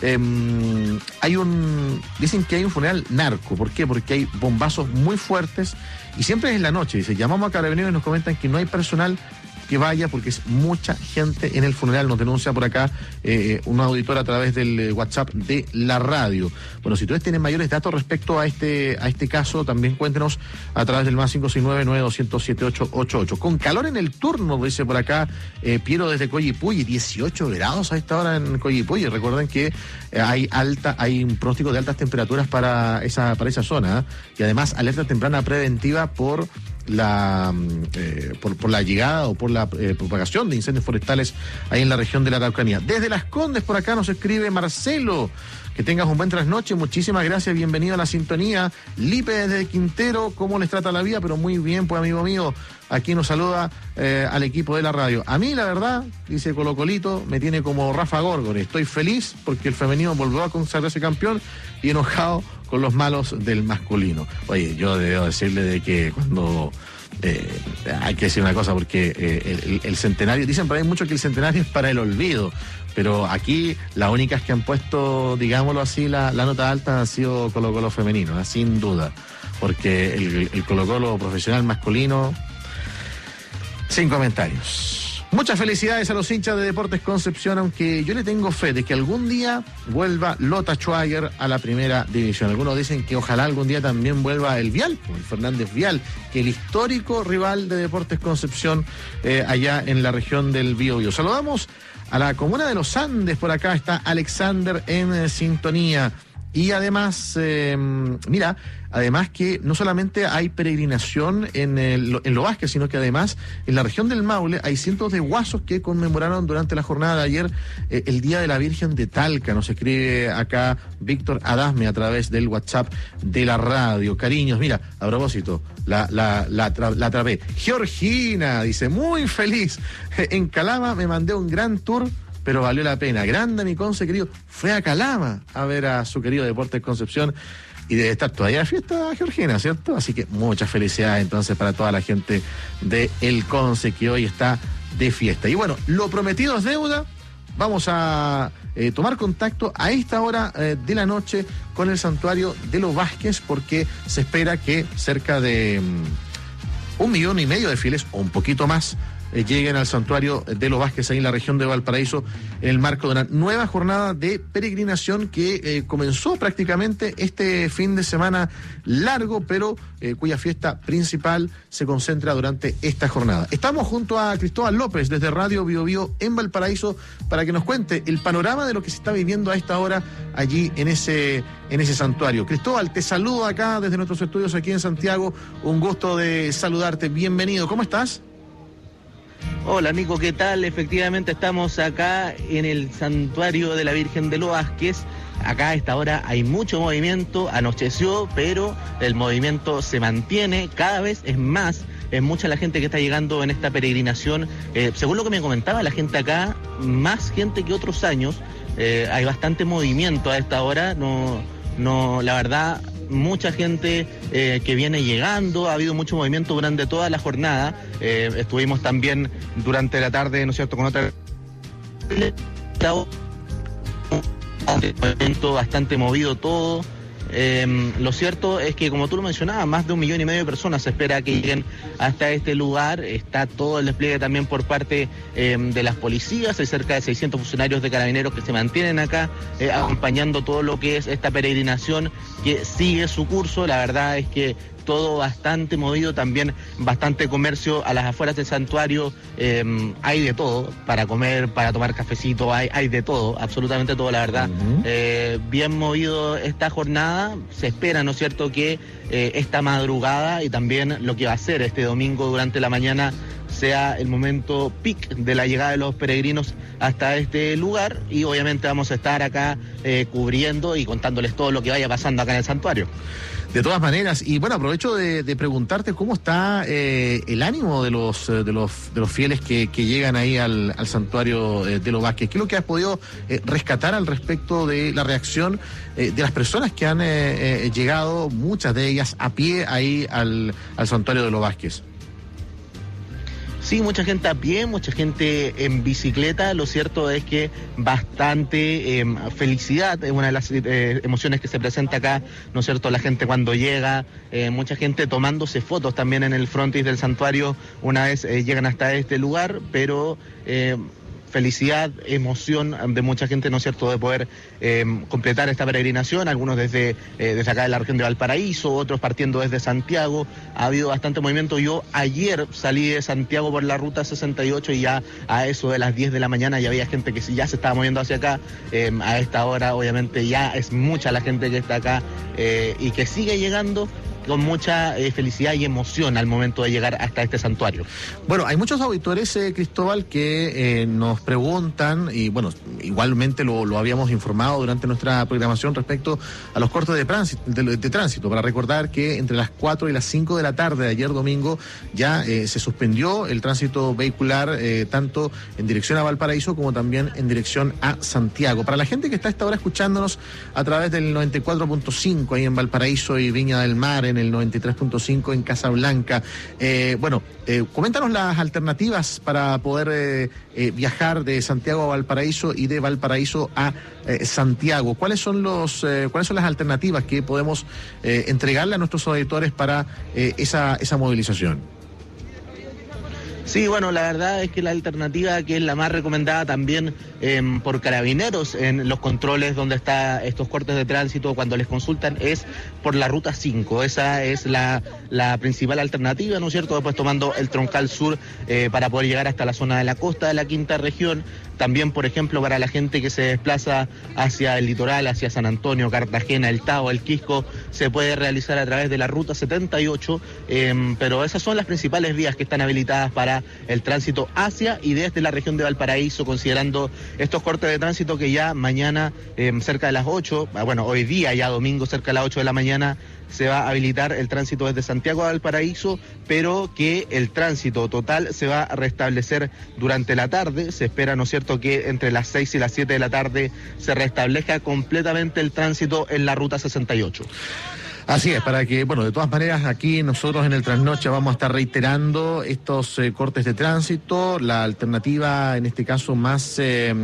Dicen que hay un funeral narco. ¿Por qué? Porque hay bombazos muy fuertes y siempre es en la noche. Dice, llamamos a Carabineros y nos comentan que no hay personal que vaya porque es mucha gente en el funeral. Nos denuncia por acá un auditor a través del WhatsApp de la radio. Bueno, si ustedes tienen mayores datos respecto a este caso, también cuéntenos a través del más 569-9200-7888. Con calor en el turno, dice por acá Piero desde Coyipulli, 18 grados a esta hora en Coyipulli. Recuerden que hay un pronóstico de altas temperaturas para esa zona, ¿eh? Y además alerta temprana preventiva por la llegada o por la propagación de incendios forestales ahí en la región de la Araucanía. Desde Las Condes por acá nos escribe Marcelo. Que tengas un buen trasnoche, muchísimas gracias, bienvenido a la sintonía. Lipe desde Quintero, ¿cómo les trata la vida? Pero muy bien, pues amigo mío, aquí nos saluda al equipo de la radio. A mí, la verdad, dice Colocolito, me tiene como Rafa Gorgori. Estoy feliz porque el femenino volvió a consagrarse campeón y enojado con los malos del masculino. Oye, yo debo decirle de que cuando... hay que decir una cosa, porque el centenario, dicen por ahí mucho que el centenario es para el olvido, pero aquí las únicas que han puesto, digámoslo así, la nota alta ha sido Colo-Colo femenino, sin duda, porque el Colo-Colo profesional masculino, sin comentarios. Muchas felicidades a los hinchas de Deportes Concepción, aunque yo le tengo fe de que algún día vuelva Lota Schwager a la Primera División. Algunos dicen que ojalá algún día también vuelva el Vial, el Fernández Vial, que el histórico rival de Deportes Concepción allá en la región del Biobío. Saludamos a la comuna de Los Andes, por acá está Alexander en sintonía. Y además, además que no solamente hay peregrinación en Los Vázquez, sino que además en la región del Maule hay cientos de guasos que conmemoraron durante la jornada de ayer el Día de la Virgen de Talca. Nos escribe acá Víctor Adasme a través del WhatsApp de la radio. Cariños, mira, a propósito, la atrapé. Georgina dice, muy feliz. En Calama me mandé un gran tour, pero valió la pena. Grande mi Conce querido, fue a Calama a ver a su querido Deportes Concepción y debe estar todavía de fiesta Georgina, ¿cierto? Así que muchas felicidades entonces para toda la gente de El Conce que hoy está de fiesta. Y bueno, lo prometido es deuda. Vamos a tomar contacto a esta hora de la noche con el santuario de los Vázquez, porque se espera que cerca de 1,5 millones de fieles o un poquito más lleguen al santuario de los Vázquez ahí en la región de Valparaíso en el marco de una nueva jornada de peregrinación que comenzó prácticamente este fin de semana largo, pero cuya fiesta principal se concentra durante esta jornada. Estamos junto a Cristóbal López desde Radio Biobío en Valparaíso para que nos cuente el panorama de lo que se está viviendo a esta hora allí en ese santuario. Cristóbal, te saludo acá desde nuestros estudios aquí en Santiago, un gusto de saludarte, bienvenido, ¿cómo estás? Hola Nico, ¿qué tal? Efectivamente estamos acá en el santuario de la Virgen de los Vázquez. Acá a esta hora hay mucho movimiento, anocheció, pero el movimiento se mantiene, cada vez es más. Es mucha la gente que está llegando en esta peregrinación. Según lo que me comentaba la gente acá, más gente que otros años. Hay bastante movimiento a esta hora. No, la verdad, mucha gente que viene llegando, ha habido mucho movimiento durante toda la jornada. Estuvimos también durante la tarde, ¿no es cierto?, con otra movimiento bastante movido todo. Lo cierto es que, como tú lo mencionabas, más de 1,5 millones de personas se espera que lleguen hasta este lugar. Está todo el despliegue también por parte de las policías. Hay cerca de 600 funcionarios de Carabineros que se mantienen acá acompañando todo lo que es esta peregrinación que sigue su curso. La verdad es que todo bastante movido, también bastante comercio a las afueras del santuario. Hay de todo para comer, para tomar cafecito, hay de todo, absolutamente todo, la verdad. Bien movido esta jornada. Se espera, ¿no es cierto?, que esta madrugada y también lo que va a ser este domingo durante la mañana sea el momento peak de la llegada de los peregrinos hasta este lugar, y obviamente vamos a estar acá cubriendo y contándoles todo lo que vaya pasando acá en el santuario. De todas maneras, y bueno, aprovecho de preguntarte cómo está el ánimo de los fieles que llegan ahí al santuario de los Vázquez. ¿Qué es lo que has podido rescatar al respecto de la reacción de las personas que han llegado, muchas de ellas a pie ahí al santuario de los Vázquez? Sí, mucha gente a pie, mucha gente en bicicleta. Lo cierto es que bastante felicidad es una de las emociones que se presenta acá, ¿no es cierto? La gente cuando llega, mucha gente tomándose fotos también en el frontis del santuario una vez llegan hasta este lugar, pero felicidad, emoción de mucha gente, ¿no es cierto?, de poder completar esta peregrinación, algunos desde acá de la región de Valparaíso, otros partiendo desde Santiago. Ha habido bastante movimiento. Yo ayer salí de Santiago por la ruta 68 y ya a eso de las 10 de la mañana ya había gente que ya se estaba moviendo hacia acá. A esta hora obviamente ya es mucha la gente que está acá y que sigue llegando con mucha felicidad y emoción al momento de llegar hasta este santuario. Bueno, hay muchos auditores, Cristóbal, que nos preguntan, y bueno, igualmente lo habíamos informado durante nuestra programación respecto a los cortes de tránsito, para recordar que entre las 4 y las 5 de la tarde de ayer domingo ya se suspendió el tránsito vehicular, tanto en dirección a Valparaíso como también en dirección a Santiago. Para la gente que está a esta hora escuchándonos a través del 94.5 ahí en Valparaíso y Viña del Mar, en el 93.5 en Casablanca. Coméntanos las alternativas para poder viajar de Santiago a Valparaíso y de Valparaíso a Santiago. ¿Cuáles son las alternativas que podemos entregarle a nuestros auditores para esa movilización? Sí, bueno, la verdad es que la alternativa que es la más recomendada también por Carabineros en los controles donde está estos cortes de tránsito cuando les consultan es por la ruta 5. Esa es la principal alternativa, ¿no es cierto? Después tomando el troncal sur para poder llegar hasta la zona de la costa de la quinta región. También, por ejemplo, para la gente que se desplaza hacia el litoral, hacia San Antonio, Cartagena, El Tao, El Quisco, se puede realizar a través de la ruta 78, pero esas son las principales vías que están habilitadas para el tránsito hacia y desde la región de Valparaíso, considerando estos cortes de tránsito que ya mañana cerca de las 8, hoy día ya domingo cerca de las 8 de la mañana, se va a habilitar el tránsito desde Santiago a Valparaíso, pero que el tránsito total se va a restablecer durante la tarde. Se espera, ¿no es cierto?, que entre las 6 y las 7 de la tarde se restablezca completamente el tránsito en la ruta 68. Así es, para que, de todas maneras, aquí nosotros en el Trasnoche vamos a estar reiterando estos cortes de tránsito. La alternativa, en este caso, más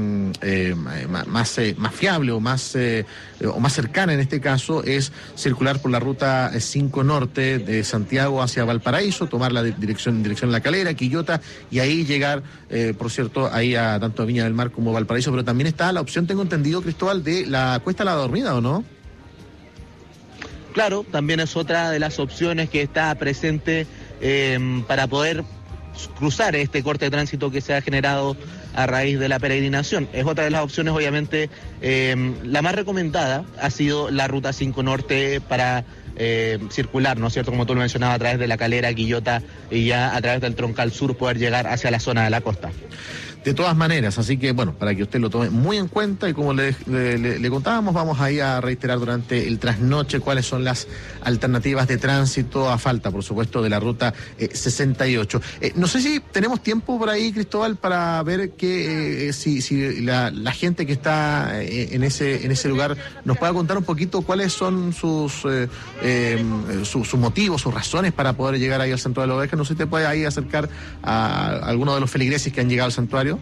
fiable o más cercana, en este caso, es circular por la ruta 5 Norte de Santiago hacia Valparaíso, tomar la dirección La Calera, Quillota, y ahí llegar, por cierto, ahí a tanto a Viña del Mar como Valparaíso. Pero también está la opción, tengo entendido, Cristóbal, de la Cuesta La Dormida, ¿o no? Claro, también es otra de las opciones que está presente para poder cruzar este corte de tránsito que se ha generado a raíz de la peregrinación. Es otra de las opciones, obviamente, la más recomendada ha sido la Ruta 5 Norte para circular, ¿no es cierto? Como tú lo mencionabas, a través de La Calera, Quillota y ya a través del Troncal Sur poder llegar hacia la zona de la costa. De todas maneras, así que bueno, para que usted lo tome muy en cuenta y como le contábamos, vamos ahí a reiterar durante el trasnoche cuáles son las alternativas de tránsito a falta, por supuesto, de la ruta 68. No sé si tenemos tiempo por ahí, Cristóbal, para ver que si la gente que está en ese lugar nos pueda contar un poquito cuáles son sus motivos, sus razones para poder llegar ahí al santuario de la oveja. No sé si te puede ahí acercar a alguno de los feligreses que han llegado al santuario.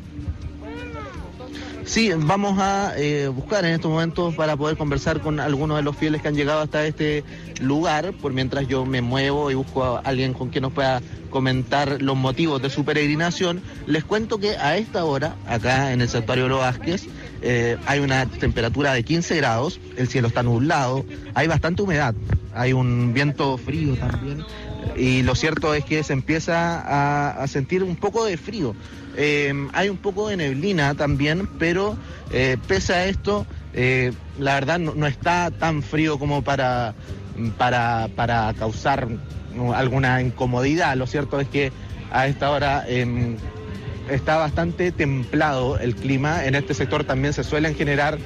Sí, vamos a buscar en estos momentos para poder conversar con algunos de los fieles que han llegado hasta este lugar, por mientras yo me muevo y busco a alguien con quien nos pueda comentar los motivos de su peregrinación. Les cuento que a esta hora, acá en el Santuario de los Vázquez, hay una temperatura de 15 grados, el cielo está nublado, hay bastante humedad, hay un viento frío también, y lo cierto es que se empieza a sentir un poco de frío. Hay un poco de neblina también, pero pese a esto, la verdad no está tan frío como para causar alguna incomodidad. Lo cierto es que a esta hora está bastante templado el clima. En este sector también se suelen generar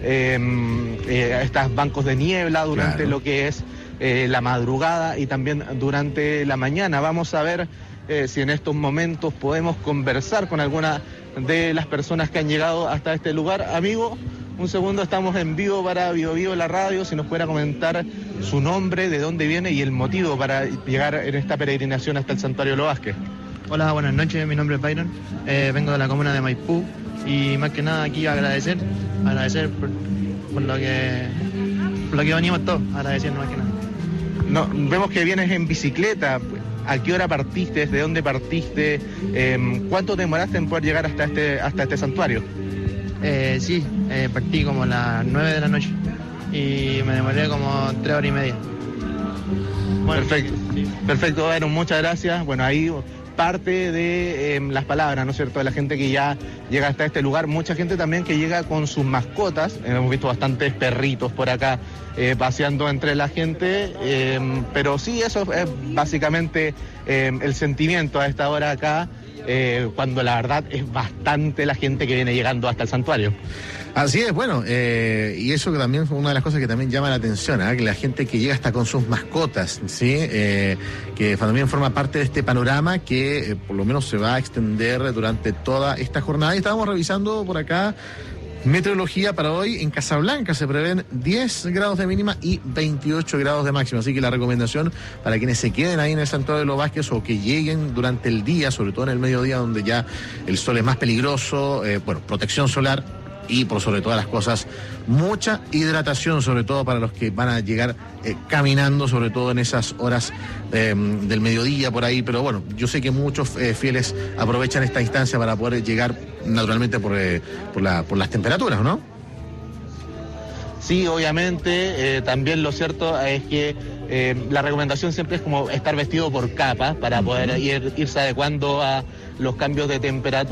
estos bancos de niebla durante lo que es la madrugada y también durante la mañana. Vamos a ver si en estos momentos podemos conversar con alguna de las personas que han llegado hasta este lugar. Amigo, un segundo, estamos en vivo para Biobío la radio, si nos pudiera comentar su nombre, de dónde viene y el motivo para llegar en esta peregrinación hasta el Santuario de los Vázquez. Hola, buenas noches, mi nombre es Byron, vengo de la comuna de Maipú y más que nada aquí agradecer por lo que venimos todos, agradeciendo más que nada. No, vemos que vienes en bicicleta. ¿A qué hora partiste? ¿De dónde partiste? ¿Cuánto demoraste en poder llegar hasta este santuario? Partí como a las 9 de la noche y me demoré como 3 horas y media. Bueno, perfecto, Aaron, muchas gracias. Bueno, ahí parte de las palabras, ¿no es cierto?, de la gente que ya llega hasta este lugar. Mucha gente también que llega con sus mascotas. Hemos visto bastantes perritos por acá paseando entre la gente, pero sí, eso es básicamente el sentimiento a esta hora acá, cuando la verdad es bastante la gente que viene llegando hasta el santuario. Así es, bueno, y eso que también fue una de las cosas que también llama la atención, que la gente que llega hasta con sus mascotas, ¿sí? Que también forma parte de este panorama que por lo menos se va a extender durante toda esta jornada. Y estábamos revisando por acá meteorología para hoy. En Casablanca se prevén 10 grados de mínima y 28 grados de máxima, así que la recomendación para quienes se queden ahí en el Santuario de los Vázquez o que lleguen durante el día, sobre todo en el mediodía donde ya el sol es más peligroso, protección solar y por sobre todas las cosas mucha hidratación, sobre todo para los que van a llegar caminando, sobre todo en esas horas del mediodía por ahí, pero bueno, yo sé que muchos fieles aprovechan esta instancia para poder llegar naturalmente por las temperaturas, ¿no? Sí, obviamente, también lo cierto es que la recomendación siempre es como estar vestido por capas para poder irse adecuando a los cambios de temperatura.